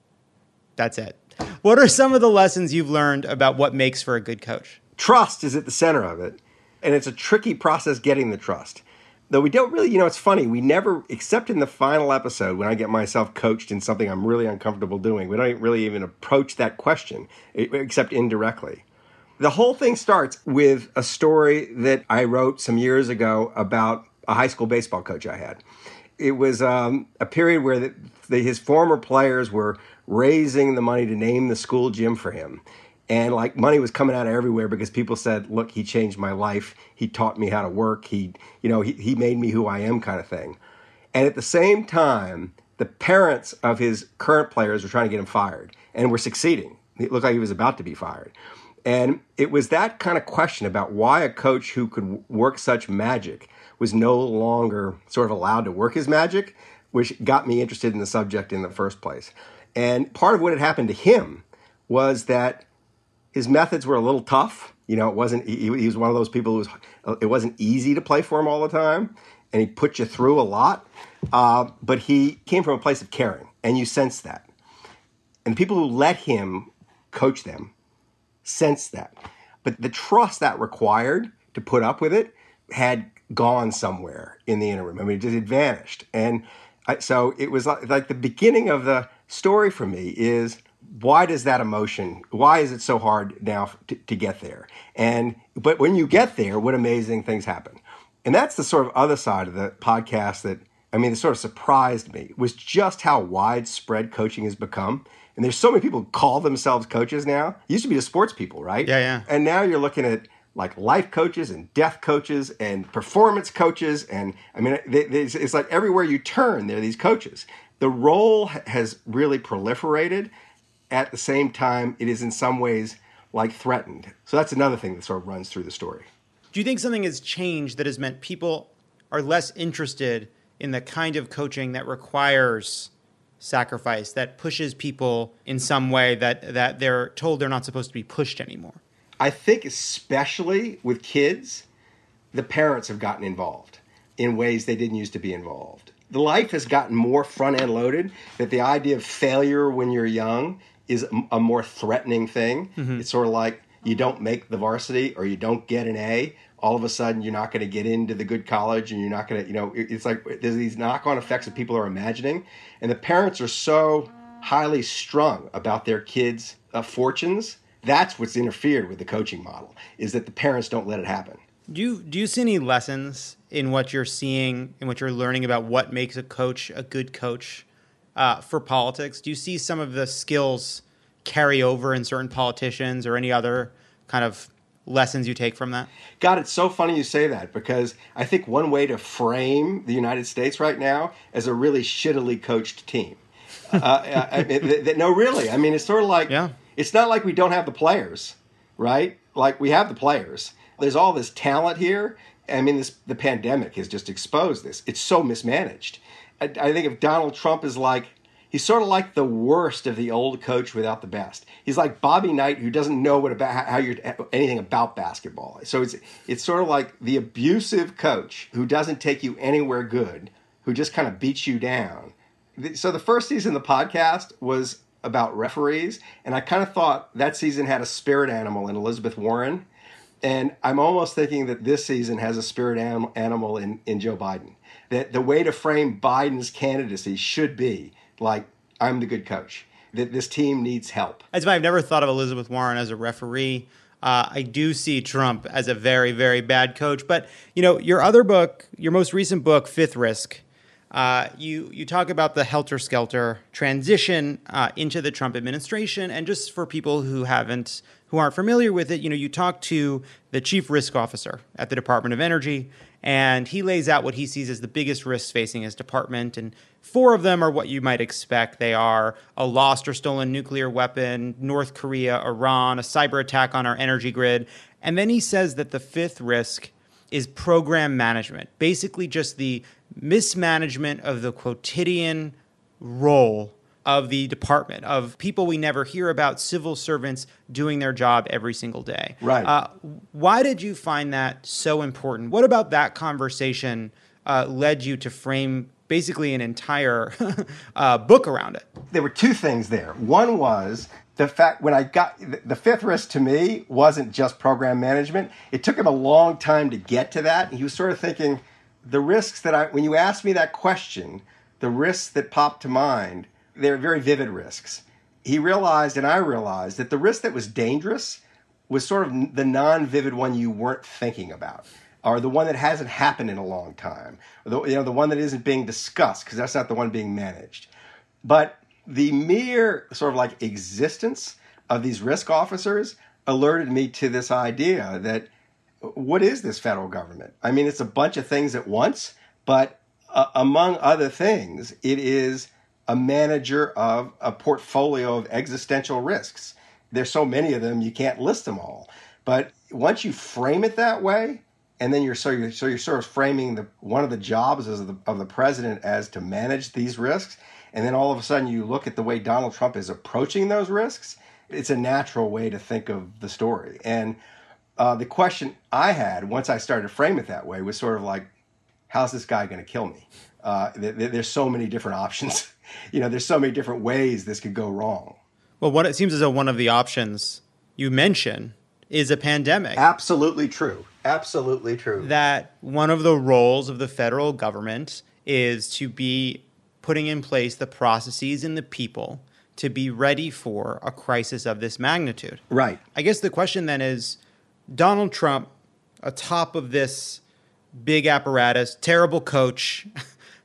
That's it. What are some of the lessons you've learned about what makes for a good coach? Trust is at the center of it, and it's a tricky process getting the trust. Though we don't really, you know, it's funny, we never, except in the final episode when I get myself coached in something I'm really uncomfortable doing, we don't really even approach that question, except indirectly. The whole thing starts with a story that I wrote some years ago about a high school baseball coach I had. It was um, a period where the, the, his former players were raising the money to name the school gym for him. And like money was coming out of everywhere because people said, look, he changed my life. He taught me how to work. He, you know, he, he made me who I am, kind of thing. And at the same time, the parents of his current players were trying to get him fired and were succeeding. It looked like he was about to be fired. And it was that kind of question about why a coach who could work such magic was no longer sort of allowed to work his magic, which got me interested in the subject in the first place. And part of what had happened to him was that his methods were a little tough. You know, it wasn't, he, he was one of those people who was, it wasn't easy to play for him all the time. And he put you through a lot. Uh, but he came from a place of caring, and you sense that. And people who let him coach them sense that. But the trust that required to put up with it had gone somewhere in the interim. I mean, it just had vanished. And I, so it was like, like the beginning of the story for me is, why does that emotion, why is it so hard now to, to get there? And but when you get there, what amazing things happen. And that's the sort of other side of the podcast that I mean, it sort of surprised me, was just how widespread coaching has become. And there's so many people who call themselves coaches now. It used to be the sports people, right? Yeah, yeah. And now you're looking at like life coaches and death coaches and performance coaches. And I mean, they, they, it's like everywhere you turn, there are these coaches. The role has really proliferated. At the same time, it is in some ways like threatened. So that's another thing that sort of runs through the story. Do you think something has changed that has meant people are less interested in the kind of coaching that requires sacrifice, that pushes people in some way that, that they're told they're not supposed to be pushed anymore? I think especially with kids, the parents have gotten involved in ways they didn't used to be involved. The life has gotten more front-end loaded, that the idea of failure when you're young is a more threatening thing. Mm-hmm. It's sort of like you don't make the varsity or you don't get an A, all of a sudden you're not going to get into the good college and you're not going to, you know, it's like there's these knock-on effects that people are imagining. And the parents are so highly strung about their kids' uh, fortunes. That's what's interfered with the coaching model, is that the parents don't let it happen. Do you, do you see any lessons in what you're seeing, in what you're learning about what makes a coach a good coach uh, for politics? Do you see some of the skills carry over in certain politicians or any other kind of lessons you take from that? God, it's so funny you say that, because I think one way to frame the United States right now as a really shittily coached team. uh, I, I, th- th- no, really. I mean, it's sort of like, yeah. It's not like we don't have the players, right? Like we have the players. There's all this talent here. I mean, this the pandemic has just exposed this. It's so mismanaged. I, I think if Donald Trump is like, he's sort of like the worst of the old coach without the best. He's like Bobby Knight, who doesn't know what about how you're anything about basketball. So it's it's sort of like the abusive coach who doesn't take you anywhere good, who just kind of beats you down. So the first season of the podcast was about referees, and I kind of thought that season had a spirit animal in Elizabeth Warren. And I'm almost thinking that this season has a spirit anim- animal in, in Joe Biden. That the way to frame Biden's candidacy should be like, I'm the good coach, that this team needs help. That's why I've never thought of Elizabeth Warren as a referee. Uh, I do see Trump as a very, very bad coach. But, you know, your other book, your most recent book, Fifth Risk, uh, you, you talk about the helter-skelter transition uh, into the Trump administration. And just for people who haven't, who aren't familiar with it, you know, you talk to the chief risk officer at the Department of Energy, and he lays out what he sees as the biggest risks facing his department. And four of them are what you might expect. They are a lost or stolen nuclear weapon, North Korea, Iran, a cyber attack on our energy grid. And then he says that the fifth risk is program management, basically just the mismanagement of the quotidian role of the department, of people we never hear about, civil servants doing their job every single day. Right. Uh, why did you find that so important? What about that conversation uh, led you to frame basically an entire uh, book around it? There were two things there. One was the fact when I got the fifth risk to me wasn't just program management. It took him a long time to get to that. And he was sort of thinking the risks that I, when you asked me that question, the risks that popped to mind, they're very vivid risks. He realized, and I realized, that the risk that was dangerous was sort of the non-vivid one you weren't thinking about, or the one that hasn't happened in a long time, or the, you know, the one that isn't being discussed because that's not the one being managed. But the mere sort of like existence of these risk officers alerted me to this idea that what is this federal government? I mean, it's a bunch of things at once, but uh, among other things, it is a manager of a portfolio of existential risks. There's so many of them, you can't list them all. But once you frame it that way, and then you're so you're, so you're sort of framing the one of the jobs of the, of the president as to manage these risks, and then all of a sudden you look at the way Donald Trump is approaching those risks, it's a natural way to think of the story. And uh, the question I had once I started to frame it that way was sort of like, how's this guy going to kill me? Uh, th- th- there's so many different options. You know, there's so many different ways this could go wrong. Well, what it seems as though one of the options you mention is a pandemic. Absolutely true. Absolutely true. That one of the roles of the federal government is to be putting in place the processes and the people to be ready for a crisis of this magnitude. Right. I guess the question then is, Donald Trump, atop of this big apparatus, terrible coach,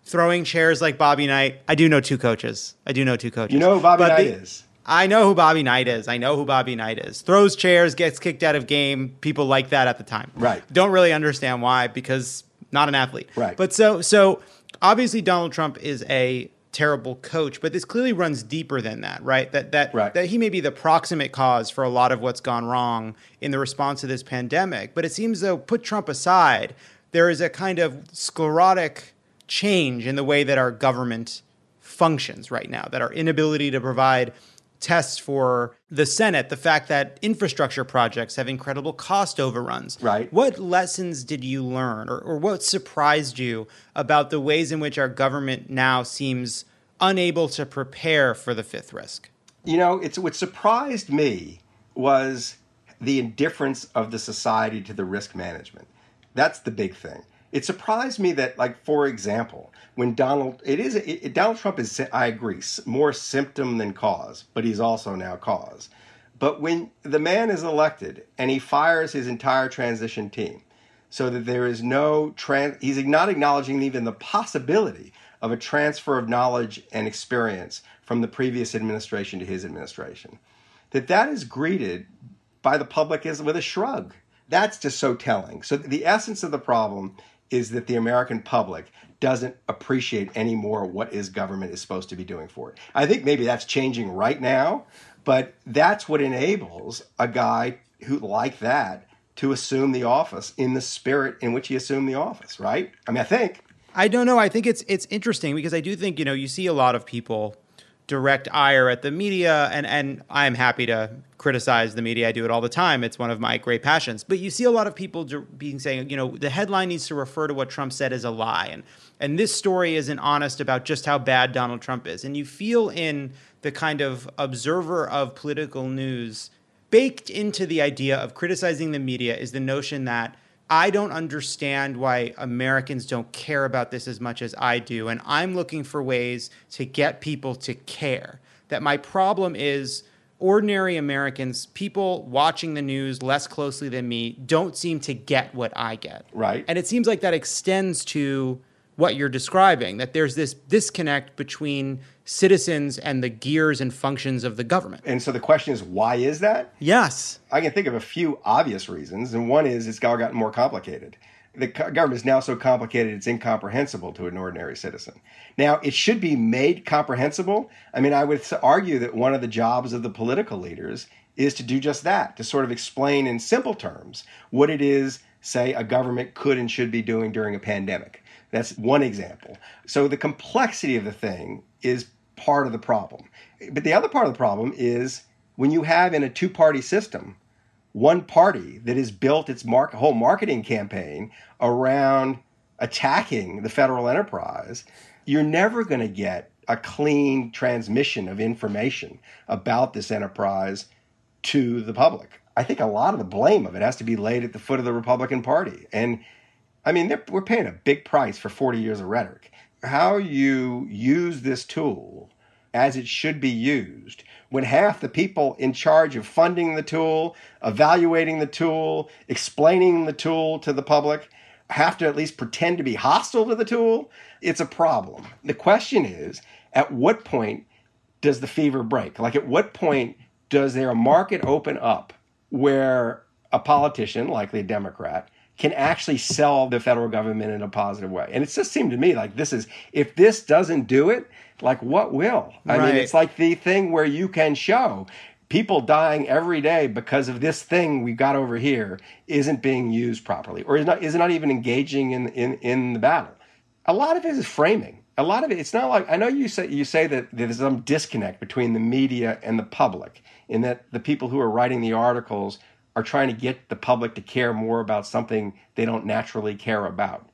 throwing chairs like Bobby Knight. I do know two coaches. I do know two coaches. You know who Bobby But Knight the- is? I know who Bobby Knight is. I know who Bobby Knight is. Throws chairs, gets kicked out of game. People like that at the time. Right. Don't really understand why, because not an athlete. Right. But so so obviously Donald Trump is a terrible coach, but this clearly runs deeper than that, right? That that Right. that he may be the proximate cause for a lot of what's gone wrong in the response to this pandemic. But it seems though, put Trump aside, there is a kind of sclerotic change in the way that our government functions right now, that our inability to provide tests for the Senate, the fact that infrastructure projects have incredible cost overruns. Right. What lessons did you learn, or, or what surprised you about the ways in which our government now seems unable to prepare for the fifth risk? You know, it's what surprised me was the indifference of the society to the risk management. That's the big thing. It surprised me that, like, for example, when Donald, it is, it, it, Donald Trump is, I agree, more symptom than cause, but he's also now cause. But when the man is elected and he fires his entire transition team so that there is no, trans, he's not acknowledging even the possibility of a transfer of knowledge and experience from the previous administration to his administration, that that is greeted by the public as with a shrug. That's just so telling. So the essence of the problem is that the American public doesn't appreciate anymore what is government is supposed to be doing for it. I think maybe that's changing right now, but that's what enables a guy who like that to assume the office in the spirit in which he assumed the office, right? I mean, I think. I don't know. I think it's it's interesting because I do think, you know, you see a lot of people direct ire at the media, and, and I'm happy to criticize the media. I do it all the time. It's one of my great passions. But you see a lot of people being saying, you know, the headline needs to refer to what Trump said as a lie. And, and this story isn't honest about just how bad Donald Trump is. And you feel in the kind of observer of political news baked into the idea of criticizing the media is the notion that I don't understand why Americans don't care about this as much as I do. And I'm looking for ways to get people to care. That my problem is ordinary Americans, people watching the news less closely than me, don't seem to get what I get. Right. And it seems like that extends to what you're describing, that there's this disconnect between citizens and the gears and functions of the government. And so the question is, why is that? Yes. I can think of a few obvious reasons, and one is it's all gotten more complicated. The government is now so complicated it's incomprehensible to an ordinary citizen. Now, it should be made comprehensible. I mean, I would argue that one of the jobs of the political leaders is to do just that, to sort of explain in simple terms what it is, say, a government could and should be doing during a pandemic. That's one example. So the complexity of the thing is part of the problem. But the other part of the problem is when you have in a two-party system, one party that has built its mar- whole marketing campaign around attacking the federal enterprise, you're never going to get a clean transmission of information about this enterprise to the public. I think a lot of the blame of it has to be laid at the foot of the Republican Party. And I mean, we're paying a big price for forty years of rhetoric. How you use this tool as it should be used, when half the people in charge of funding the tool, evaluating the tool, explaining the tool to the public, have to at least pretend to be hostile to the tool, it's a problem. The question is, at what point does the fever break? Like, at what point does there a market open up where a politician, likely a Democrat, can actually sell the federal government in a positive way? And it just seemed to me like this is, if this doesn't do it, like what will? I Right. mean, it's like the thing where you can show people dying every day because of this thing we got over here isn't being used properly, or is not is not even engaging in, in, in the battle. A lot of it is framing. A lot of it, it's not like, I know you say you say that there's some disconnect between the media and the public, in that the people who are writing the articles are trying to get the public to care more about something they don't naturally care about.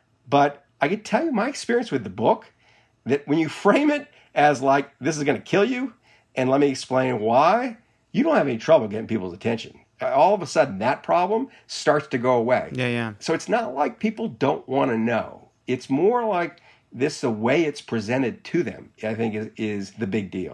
But I can tell you my experience with the book, that when you frame it as like, this is going to kill you, and let me explain why, you don't have any trouble getting people's attention. All of a sudden, that problem starts to go away. Yeah, yeah. So it's not like people don't want to know. It's more like this, the way it's presented to them, I think, is, is the big deal.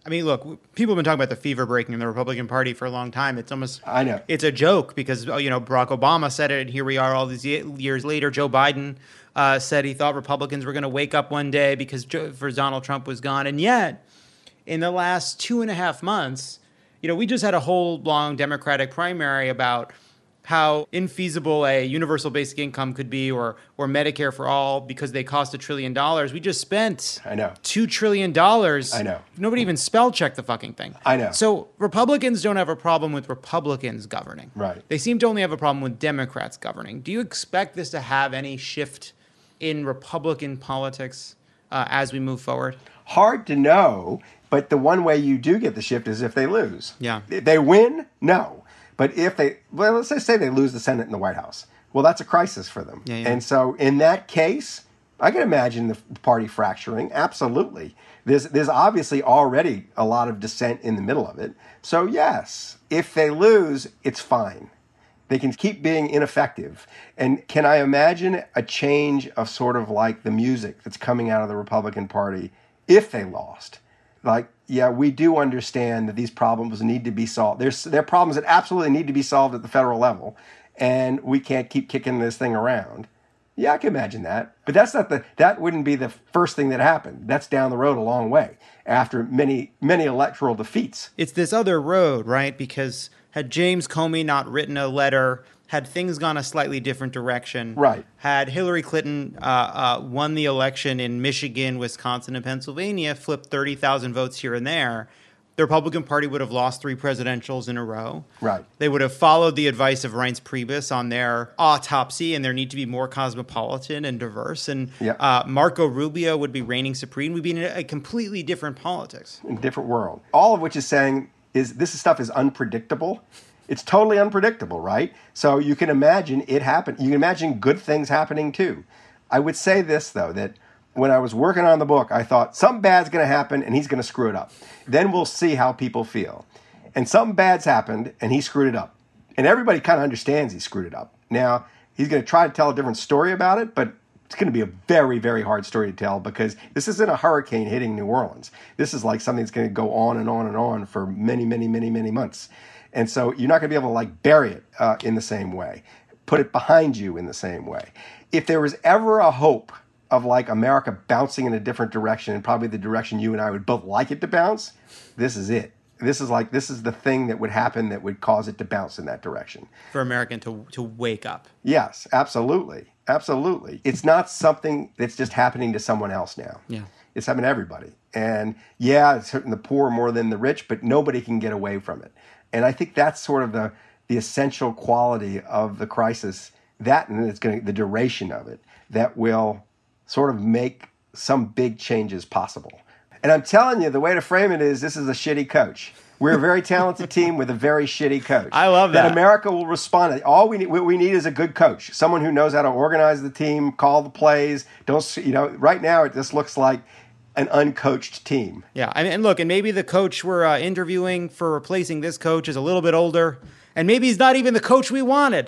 I mean, look, people have been talking about the fever breaking in the Republican Party for a long time. It's almost, I know, it's a joke because, you know, Barack Obama said it, and here we are all these years later. Joe Biden uh, said he thought Republicans were going to wake up one day because Joe, for Donald Trump was gone. And yet, in the last two and a half months, you know, we just had a whole long Democratic primary about how infeasible a universal basic income could be, or or Medicare for all, because they cost a trillion dollars. We just spent I know two trillion dollars. I know. Nobody even spell checked the fucking thing. I know. So Republicans don't have a problem with Republicans governing. Right. They seem to only have a problem with Democrats governing. Do you expect this to have any shift in Republican politics uh, as we move forward? Hard to know, but the one way you do get the shift is if they lose. Yeah. If they win, no. But if they, well, let's just say they lose the Senate and the White House. Well, that's a crisis for them. Yeah, yeah. And so in that case, I can imagine the party fracturing. Absolutely. There's, there's obviously already a lot of dissent in the middle of it. So yes, if they lose, it's fine. They can keep being ineffective. And can I imagine a change of sort of like the music that's coming out of the Republican Party if they lost? Like, yeah, we do understand that these problems need to be solved. There's there are problems that absolutely need to be solved at the federal level, and we can't keep kicking this thing around. Yeah, I can imagine that. But that's not the that wouldn't be the first thing that happened. That's down the road a long way after many, many electoral defeats. It's this other road, right? Because had James Comey not written a letter, had things gone a slightly different direction, right? Had Hillary Clinton uh, uh, won the election in Michigan, Wisconsin, and Pennsylvania, flipped thirty thousand votes here and there, the Republican Party would have lost three presidentials in a row. Right. They would have followed the advice of Reince Priebus on their autopsy and their need to be more cosmopolitan and diverse. And yeah. uh, Marco Rubio would be reigning supreme. We'd be in a, a completely different politics. In a different world. All of which is saying is this stuff is unpredictable. It's totally unpredictable, right? So you can imagine it happen. You can imagine good things happening too. I would say this, though, that when I was working on the book, I thought something bad's going to happen and he's going to screw it up. Then we'll see how people feel. And something bad's happened and he screwed it up. And everybody kind of understands he screwed it up. Now, he's going to try to tell a different story about it, but it's going to be a very, very hard story to tell because this isn't a hurricane hitting New Orleans. This is like something that's going to go on and on and on for many, many, many, many months. And so you're not going to be able to like bury it uh, in the same way, put it behind you in the same way. If there was ever a hope of like America bouncing in a different direction, and probably the direction you and I would both like it to bounce, this is it. This is like, this is the thing that would happen that would cause it to bounce in that direction. For American to, to wake up. Yes, absolutely. Absolutely. It's not something that's just happening to someone else now. Yeah. It's happening to everybody. And yeah, it's hurting the poor more than the rich, but nobody can get away from it. And I think that's sort of the, the essential quality of the crisis, that and it's going to, the duration of it, that will sort of make some big changes possible. And I'm telling you, the way to frame it is this is a shitty coach. We're a very talented team with a very shitty coach. I love that. That America will respond. All we need, what we need is a good coach, someone who knows how to organize the team, call the plays. Don't you know? Right now, it just looks like an uncoached team. Yeah, I mean, and look, and maybe the coach we're uh, interviewing for replacing this coach is a little bit older, and maybe he's not even the coach we wanted.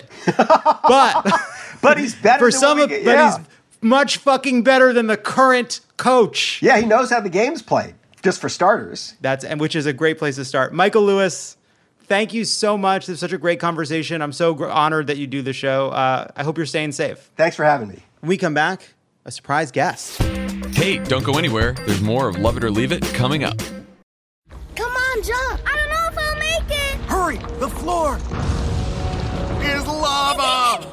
But but he's better for than some. we Of, get, but yeah. he's much fucking better than the current coach. Yeah, he knows how the game's played, just for starters. That's and which is a great place to start. Michael Lewis, thank you so much. This is such a great conversation. I'm so gr- honored that you do the show. Uh, I hope you're staying safe. Thanks for having me. When we come back, a surprise guest. Hey, don't go anywhere. There's more of Love It or Leave It coming up. Come on, jump. I don't know if I'll make it. Hurry, the floor is lava.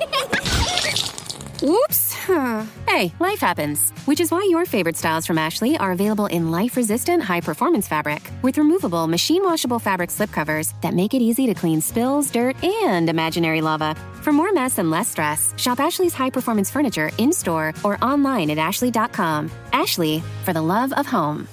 Oops. Hey, life happens. Which is why your favorite styles from Ashley are available in life-resistant, high-performance fabric with removable, machine-washable fabric slipcovers that make it easy to clean spills, dirt, and imaginary lava. For more mess and less stress, shop Ashley's high-performance furniture in-store or online at ashley dot com. Ashley, for the love of home.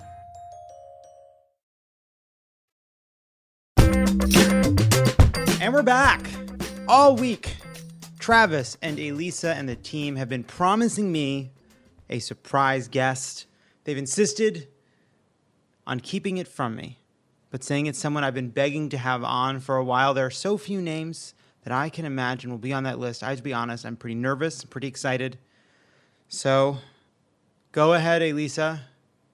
And we're back. All week, Travis and Elisa and the team have been promising me a surprise guest. They've insisted on keeping it from me, but saying it's someone I've been begging to have on for a while. There are so few names that I can imagine will be on that list. I have to be honest, I'm pretty nervous, I'm pretty excited. So, go ahead, Elisa.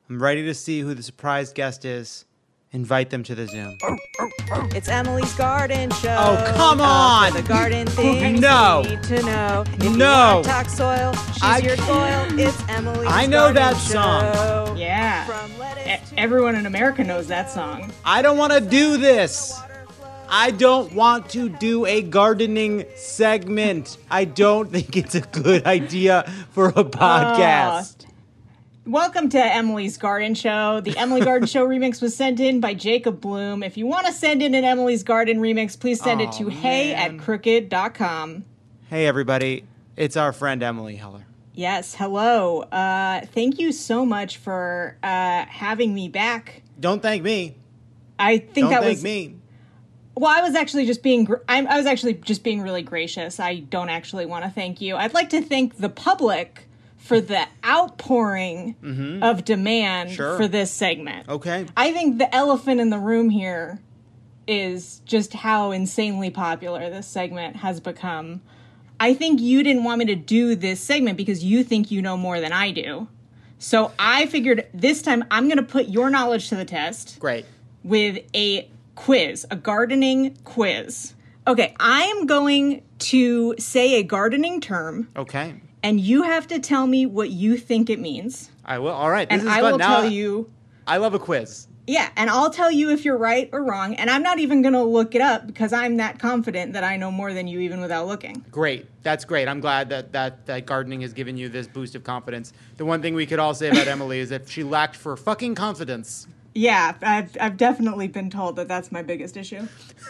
I'm ready to see who the surprise guest is. Invite them to the Zoom. It's Emily's Garden Show. Oh, come Uh, on! for the garden things No. you need to know. If you No. want to talk soil, she's I your can't. soil. It's Emily's I know Garden that Show. song. Yeah. From lettuce E- to Everyone in America knows that song. I don't want to do this. I don't want to do a gardening segment. I don't think it's a good idea for a podcast. Welcome to Emily's Garden Show. The Emily Garden Show remix was sent in by Jacob Bloom. If you want to send in an Emily's Garden remix, please send it Aw, to hey at crooked dot com. Hey, everybody. It's our friend Emily Heller. Yes, hello. Uh, thank you so much for uh, having me back. Don't thank me. I think Don't that thank was me. Well, I was actually just being gr- I'm, I was actually just being really gracious. I don't actually want to thank you. I'd like to thank the public for the outpouring Mhm. of demand Sure. for this segment. Okay. I think the elephant in the room here is just how insanely popular this segment has become. I think you didn't want me to do this segment because you think you know more than I do. So I figured this time I'm going to put your knowledge to the test. Great. With a quiz, a gardening quiz. Okay, I am going to say a gardening term, Okay. and you have to tell me what you think it means. I will. All right. This And is I fun. will Now, tell you. I love a quiz. Yeah, and I'll tell you if you're right or wrong, and I'm not even going to look it up because I'm that confident that I know more than you even without looking. Great. That's great. I'm glad that, that, that gardening has given you this boost of confidence. The one thing we could all say about Emily is if she lacked for fucking confidence. Yeah, I've, I've definitely been told that that's my biggest issue.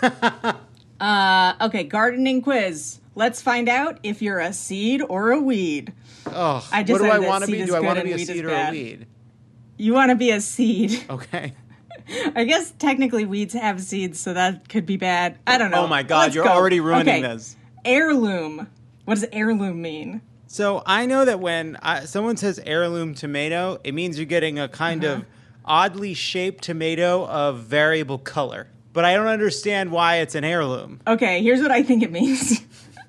uh, okay, gardening quiz. Let's find out if you're a seed or a weed. Oh, I what do decided I that want to seed be? is Do I good want to and be a weed is seed or a bad. weed? You want to be a seed. Okay. I guess technically weeds have seeds, so that could be bad. I don't know. Oh my God, Let's you're go. already ruining Okay. this. Heirloom. What does heirloom mean? So I know that when I, someone says heirloom tomato, it means you're getting a kind Uh-huh. of oddly shaped tomato of variable color. But I don't understand why it's an heirloom. Okay, here's what I think it means.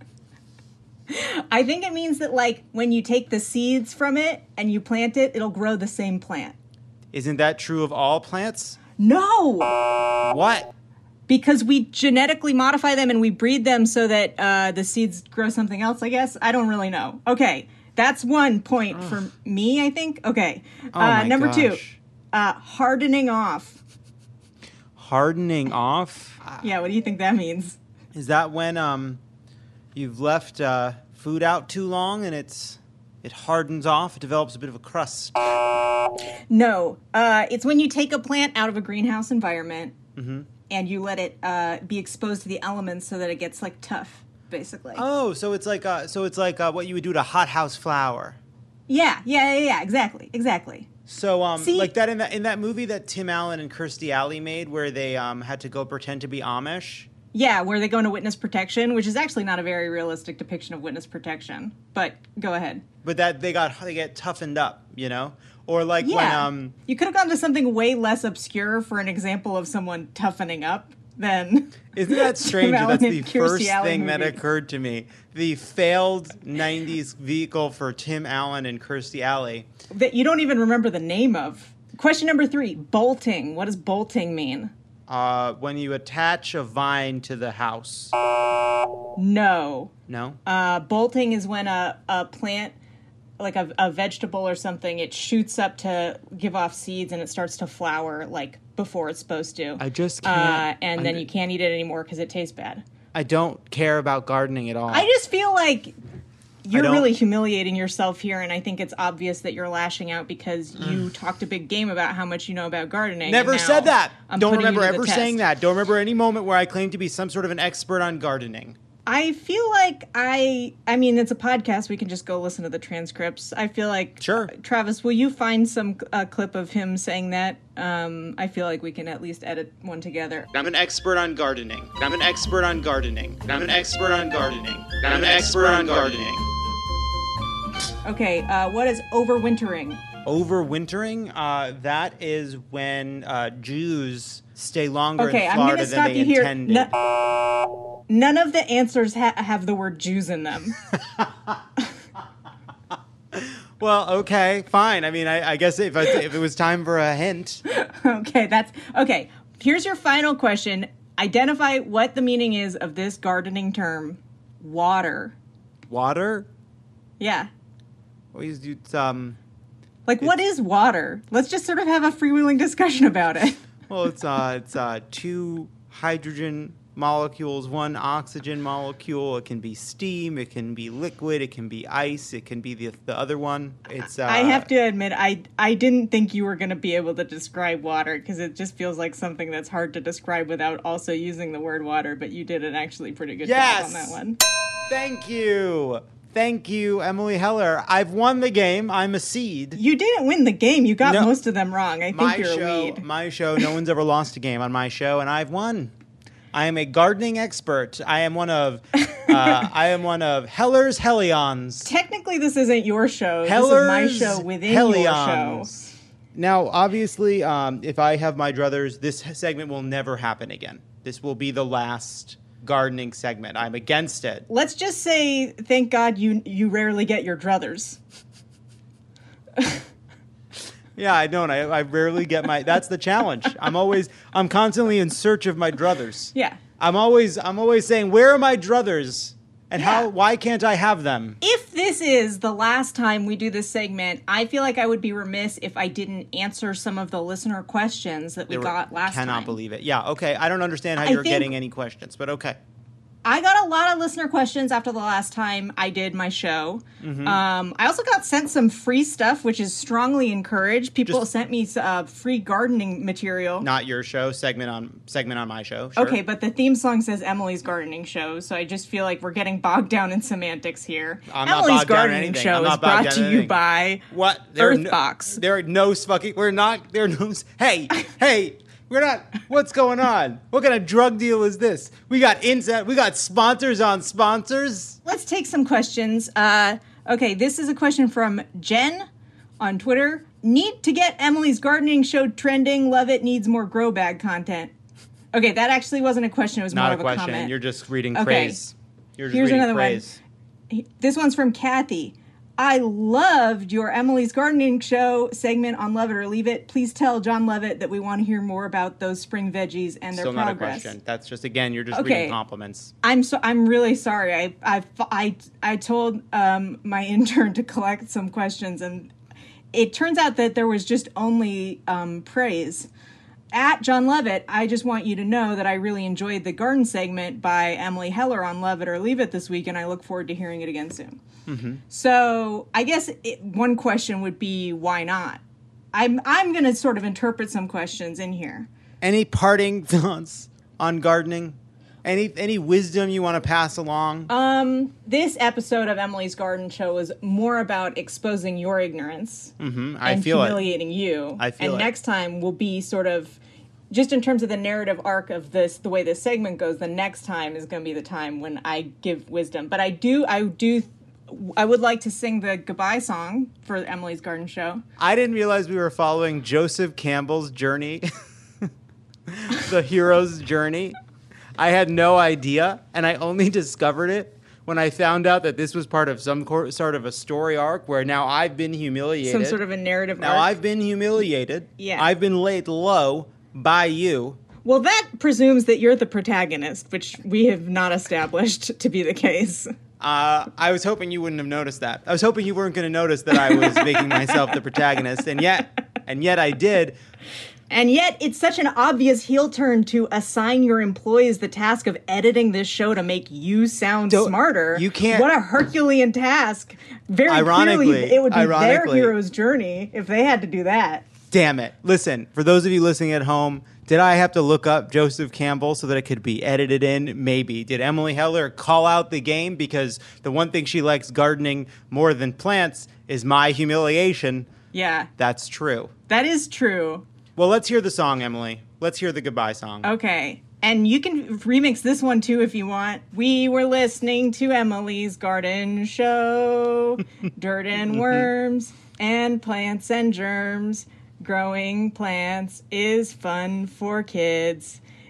I think it means that, like, when you take the seeds from it and you plant it, it'll grow the same plant. Isn't that true of all plants? No! What? Because we genetically modify them and we breed them so that uh, the seeds grow something else, I guess. I don't really know. Okay, that's one point for me, I think. Okay, Oh uh, my number two, gosh. uh, hardening off. Hardening off? Yeah, what do you think that means? Is that when um you've left uh, food out too long and it's it hardens off, it develops a bit of a crust? No, uh, it's when you take a plant out of a greenhouse environment Mm-hmm. and you let it uh, be exposed to the elements so that it gets like tough, basically. Oh, so it's like uh, so it's like uh, what you would do to hothouse flour. Yeah, yeah, yeah, yeah, exactly, exactly. So, um, See- like that in that in that movie that Tim Allen and Kirstie Alley made, where they um had to go pretend to be Amish. Yeah, where they go into witness protection, which is actually not a very realistic depiction of witness protection. But go ahead. But that they got they get toughened up, you know, or like when Yeah, um you could have gone to something way less obscure for an example of someone toughening up than. isn't that strange? Tim that Allen That's the and Kirstie first Alley thing that movie. occurred to me. The failed nineties vehicle for Tim Allen and Kirstie Alley. That you don't even remember the name of. Question number three: bolting. What does bolting mean? Uh, when you attach a vine to the house. No. No. Uh, bolting is when a, a plant, like a, a vegetable or something, it shoots up to give off seeds and it starts to flower like before it's supposed to. I just Uh, can't. and then I- you can't eat it anymore because it tastes bad. I don't care about gardening at all. I just feel like you're don't- really humiliating yourself here, and I think it's obvious that you're lashing out because you talked a big game about how much you know about gardening. Never and now said that. I'm Don't putting you remember to the ever test. saying that. Don't remember any moment where I claimed to be some sort of an expert on gardening. I feel like I, I mean, it's a podcast. We can just go listen to the transcripts. I feel like, sure. Travis, will you find some uh, clip of him saying that? Um, I feel like we can at least edit one together. I'm an expert on gardening. I'm an expert on gardening. I'm an expert on gardening. I'm an expert on gardening. Okay, uh, what is overwintering? Overwintering, uh, that is when uh, Jews stay longer Okay, in I'm Florida going to than stop they you here. intended. No- none of the answers ha- have the word Jews in them. Well, okay, fine. I mean, I, I guess if I, if it was time for a hint. Okay, that's okay. Here's your final question. Identify what the meaning is of this gardening term, water. Water? Yeah. Well, it's, it's, um, like, what is water? Let's just sort of have a freewheeling discussion about it. Well, it's uh, it's uh, two hydrogen molecules, one oxygen molecule. It can be steam, it can be liquid, it can be ice, it can be the the other one. It's. Uh, I have to admit, I I didn't think you were going to be able to describe water because it just feels like something that's hard to describe without also using the word water. But you did an actually pretty good yes! job on that one. Thank you. Thank you, Emily Heller. I've won the game. I'm a seed. You didn't win the game. You got No. most of them wrong. I think My you're show, a weed. my show. No one's ever lost a game on my show, and I've won. I am a gardening expert. I am one of. Uh, I am one of Heller's Hellions. Technically, this isn't your show. Heller's this is my show within your show. Hellions. Now, obviously, um, if I have my druthers, this segment will never happen again. This will be the last gardening segment. I'm against it. Let's just say, thank God you you rarely get your druthers. Yeah, I don't. I, I rarely get my. That's the challenge. I'm always. I'm constantly in search of my druthers. Yeah. I'm always. I'm always saying, where are my druthers? And Yeah. how? Why can't I have them? If this is the last time we do this segment, I feel like I would be remiss if I didn't answer some of the listener questions that we There were- got last Cannot time. believe it. Yeah. Okay. I don't understand how I you're think- getting any questions, but okay. I got a lot of listener questions after the last time I did my show. Mhm. Um, I also got sent some free stuff, which is strongly encouraged. People Just- sent me uh, free gardening material. Not your show. Segment on segment on my show. Sure. Okay, but the theme song says Emily's Gardening Show, so I just feel like we're getting bogged down in semantics here. I'm not Emily's bogged down in Gardening anything. Show I'm is not bogged brought down to in you anything. by What? There are Earthbox. No, there are no fucking. We're not. There are no. Hey, hey. We're not. What's going on? What kind of drug deal is this? We got inside. We got sponsors on sponsors. Let's take some questions. Uh, okay, this is a question from Jen on Twitter. Need to get Emily's Gardening Show trending. Love it. Needs more grow bag content. Okay, that actually wasn't a question. It was Not more a of a question. comment. You're just reading Okay. praise. You're just Here's reading another praise. one. This one's from Kathy. I loved your Emily's Gardening Show segment on Love It or Leave It. Please tell John Lovett that we want to hear more about those spring veggies and their Still not a progress. question. That's just again. You're just Okay. reading compliments. I'm so I'm really sorry. I I I, I told um, my intern to collect some questions, and it turns out that there was just only um, praise. At John Lovett, I just want you to know that I really enjoyed the garden segment by Emily Heller on Love It or Leave It this week, and I look forward to hearing it again soon. Mm-hmm. So I guess it, one question would be, why not? I'm I'm going to sort of interpret some questions in here. Any parting thoughts on gardening? Any any wisdom you want to pass along? Um, this episode of Emily's Garden Show was more about exposing your ignorance Mm-hmm. I and feel it. humiliating you. I feel and it. next time will be sort of just in terms of the narrative arc of this, the way this segment goes. The next time is going to be the time when I give wisdom. But I do, I do, I would like to sing the goodbye song for Emily's Garden Show. I didn't realize we were following Joseph Campbell's journey, the hero's journey. I had no idea, and I only discovered it when I found out that this was part of some cor- sort of a story arc where now I've been humiliated. Some sort of a narrative Now arc. I've been humiliated. Yeah. I've been laid low by you. Well, that presumes that you're the protagonist, which we have not established to be the case. Uh, I was hoping you wouldn't have noticed that. I was hoping you weren't going to notice that I was making myself the protagonist, and yet, and yet I did. And yet, it's such an obvious heel turn to assign your employees the task of editing this show to make you sound Don't- smarter. you can't- What a Herculean task. Very Ironically- clearly, it would be their ironically- hero's journey if they had to do that. Damn it. Listen, for those of you listening at home, did I have to look up Joseph Campbell so that it could be edited in? Maybe. Did Emily Heller call out the game because the one thing she likes gardening more than plants is my humiliation? Yeah, That's true. that is true. Well, let's hear the song, Emily. Let's hear the goodbye song. Okay. And you can remix this one too if you want. We were listening to Emily's Garden Show. Dirt and worms and plants and germs. Growing plants is fun for kids.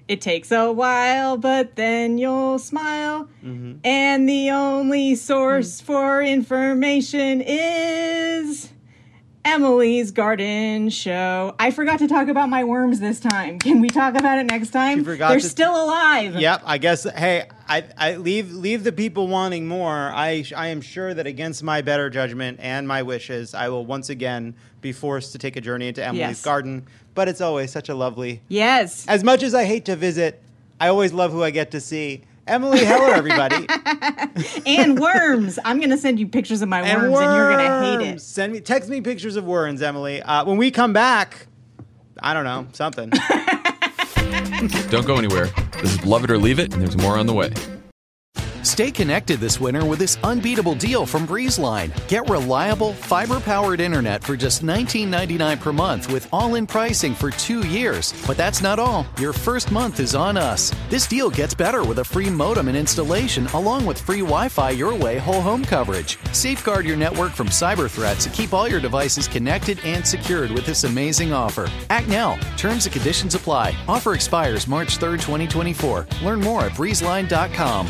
It takes a while, but then you'll smile. Mm-hmm. And the only source mm. for information is Emily's Garden Show. I forgot to talk about my worms this time. Can we talk about it next time? They're to... still alive. Yep, I guess. Hey, I, I leave leave the people wanting more. I I am sure that against my better judgment and my wishes, I will once again be forced to take a journey into Emily's yes. garden. But it's always such a lovely... Yes. As much as I hate to visit, I always love who I get to see. Emily Heller, everybody. And worms. I'm going to send you pictures of my worms, and, worms. and you're going to hate it. Send me, text me pictures of worms, Emily. Uh, when we come back, I don't know, something. Don't go anywhere. This is Love It or Leave It, and there's more on the way. Stay connected this winter with this unbeatable deal from BreezeLine. Get reliable, fiber-powered internet for just nineteen ninety-nine per month with all-in pricing for two years. But that's not all. Your first month is on us. This deal gets better with a free modem and installation, along with free Wi-Fi your way whole home coverage. Safeguard your network from cyber threats and keep all your devices connected and secured with this amazing offer. Act now. Terms and conditions apply. Offer expires March third, twenty twenty-four. Learn more at breeze line dot com.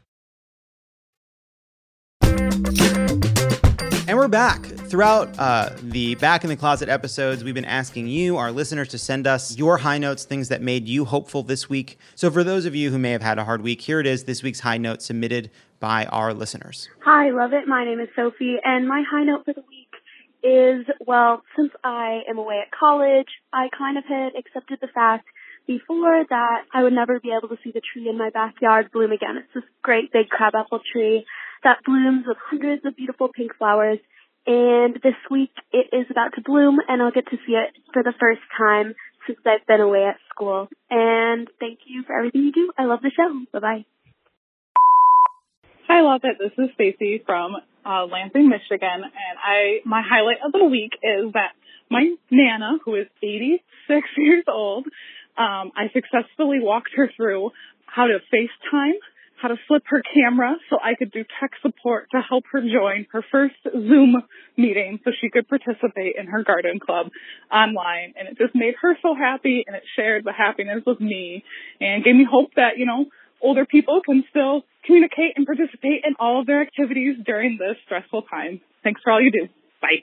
And we're back. Throughout uh, the Back in the Closet episodes, we've been asking you, our listeners, to send us your high notes, things that made you hopeful this week. So for those of you who may have had a hard week, here it is, this week's high note submitted by our listeners. Hi, love it. My name is Sophie, and my high note for the week is, well, since I am away at college, I kind of had accepted the fact before that I would never be able to see the tree in my backyard bloom again. It's this great big crabapple tree that blooms with hundreds of beautiful pink flowers. And this week it is about to bloom, and I'll get to see it for the first time since I've been away at school. And thank you for everything you do. I love the show. Bye-bye. Hi, love it. This is Stacy from uh, Lansing, Michigan. And I my highlight of the week is that my Nana, who is eighty-six years old, um, I successfully walked her through how to FaceTime, how to flip her camera so I could do tech support to help her join her first Zoom meeting so she could participate in her garden club online. And it just made her so happy, and it shared the happiness with me and gave me hope that, you know, older people can still communicate and participate in all of their activities during this stressful time. Thanks for all you do. Bye.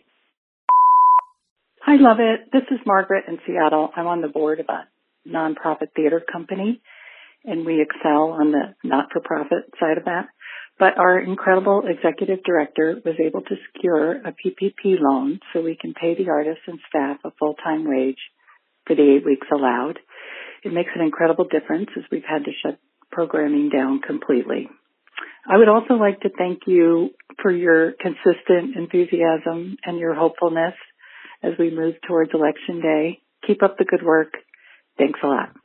Hi, love it. This is Margaret in Seattle. I'm on the board of a nonprofit theater company, and we excel on the not-for-profit side of that. But our incredible executive director was able to secure a P P P loan so we can pay the artists and staff a full-time wage for the eight weeks allowed. It makes an incredible difference as we've had to shut programming down completely. I would also like to thank you for your consistent enthusiasm and your hopefulness as we move towards Election Day. Keep up the good work. Thanks a lot.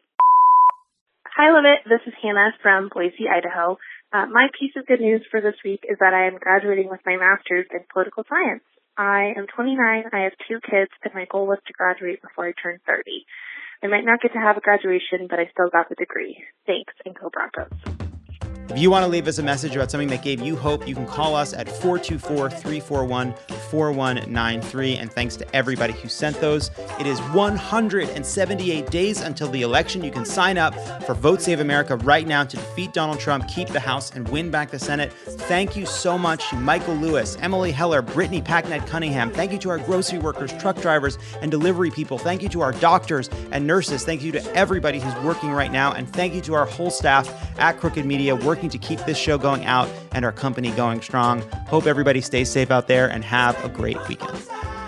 Hi, love it. This is Hannah from Boise, Idaho. Uh, my piece of good news for this week is that I am graduating with my master's in political science. I am twenty-nine, I have two kids, and my goal was to graduate before I turn thirty. I might not get to have a graduation, but I still got the degree. Thanks, and go Broncos. If you want to leave us a message about something that gave you hope, you can call us at four two four, three four one, four one nine three. And thanks to everybody who sent those. It is one hundred seventy-eight days until the election. You can sign up for Vote Save America right now to defeat Donald Trump, keep the House, and win back the Senate. Thank you so much to Michael Lewis, Emily Heller, Brittany Packnett Cunningham. Thank you to our grocery workers, truck drivers, and delivery people. Thank you to our doctors and nurses. Thank you to everybody who's working right now. And thank you to our whole staff at Crooked Media, working to keep this show going out and our company going strong. Hope everybody stays safe out there and have a great weekend.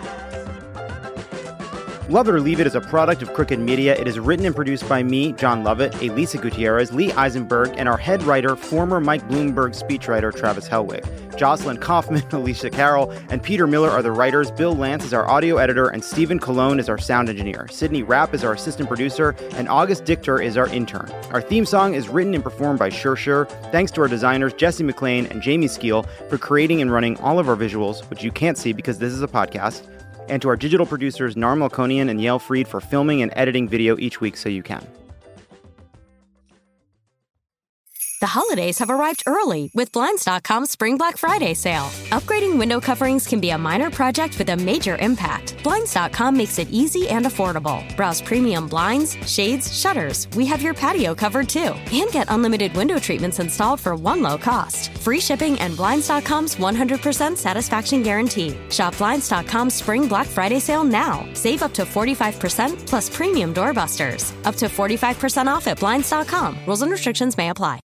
Love It or Leave It is a product of Crooked Media. It is written and produced by me, John Lovett, Elisa Gutierrez, Lee Eisenberg, and our head writer, former Mike Bloomberg speechwriter, Travis Helwig. Jocelyn Kaufman, Alicia Carroll, and Peter Miller are the writers. Bill Lance is our audio editor, and Stephen Colon is our sound engineer. Sydney Rapp is our assistant producer, and August Dichter is our intern. Our theme song is written and performed by Sure Sure. Thanks to our designers, Jesse McLean and Jamie Skeel, for creating and running all of our visuals, which you can't see because this is a podcast. And to our digital producers, Narm Melkonian and Yael Fried, for filming and editing video each week so you can. The holidays have arrived early with Blinds dot com's Spring Black Friday sale. Upgrading window coverings can be a minor project with a major impact. Blinds dot com makes it easy and affordable. Browse premium blinds, shades, shutters. We have your patio covered too. And get unlimited window treatments installed for one low cost. Free shipping and Blinds dot com's one hundred percent satisfaction guarantee. Shop Blinds dot com's Spring Black Friday sale now. Save up to forty-five percent plus premium doorbusters. Up to forty-five percent off at Blinds dot com. Rules and restrictions may apply.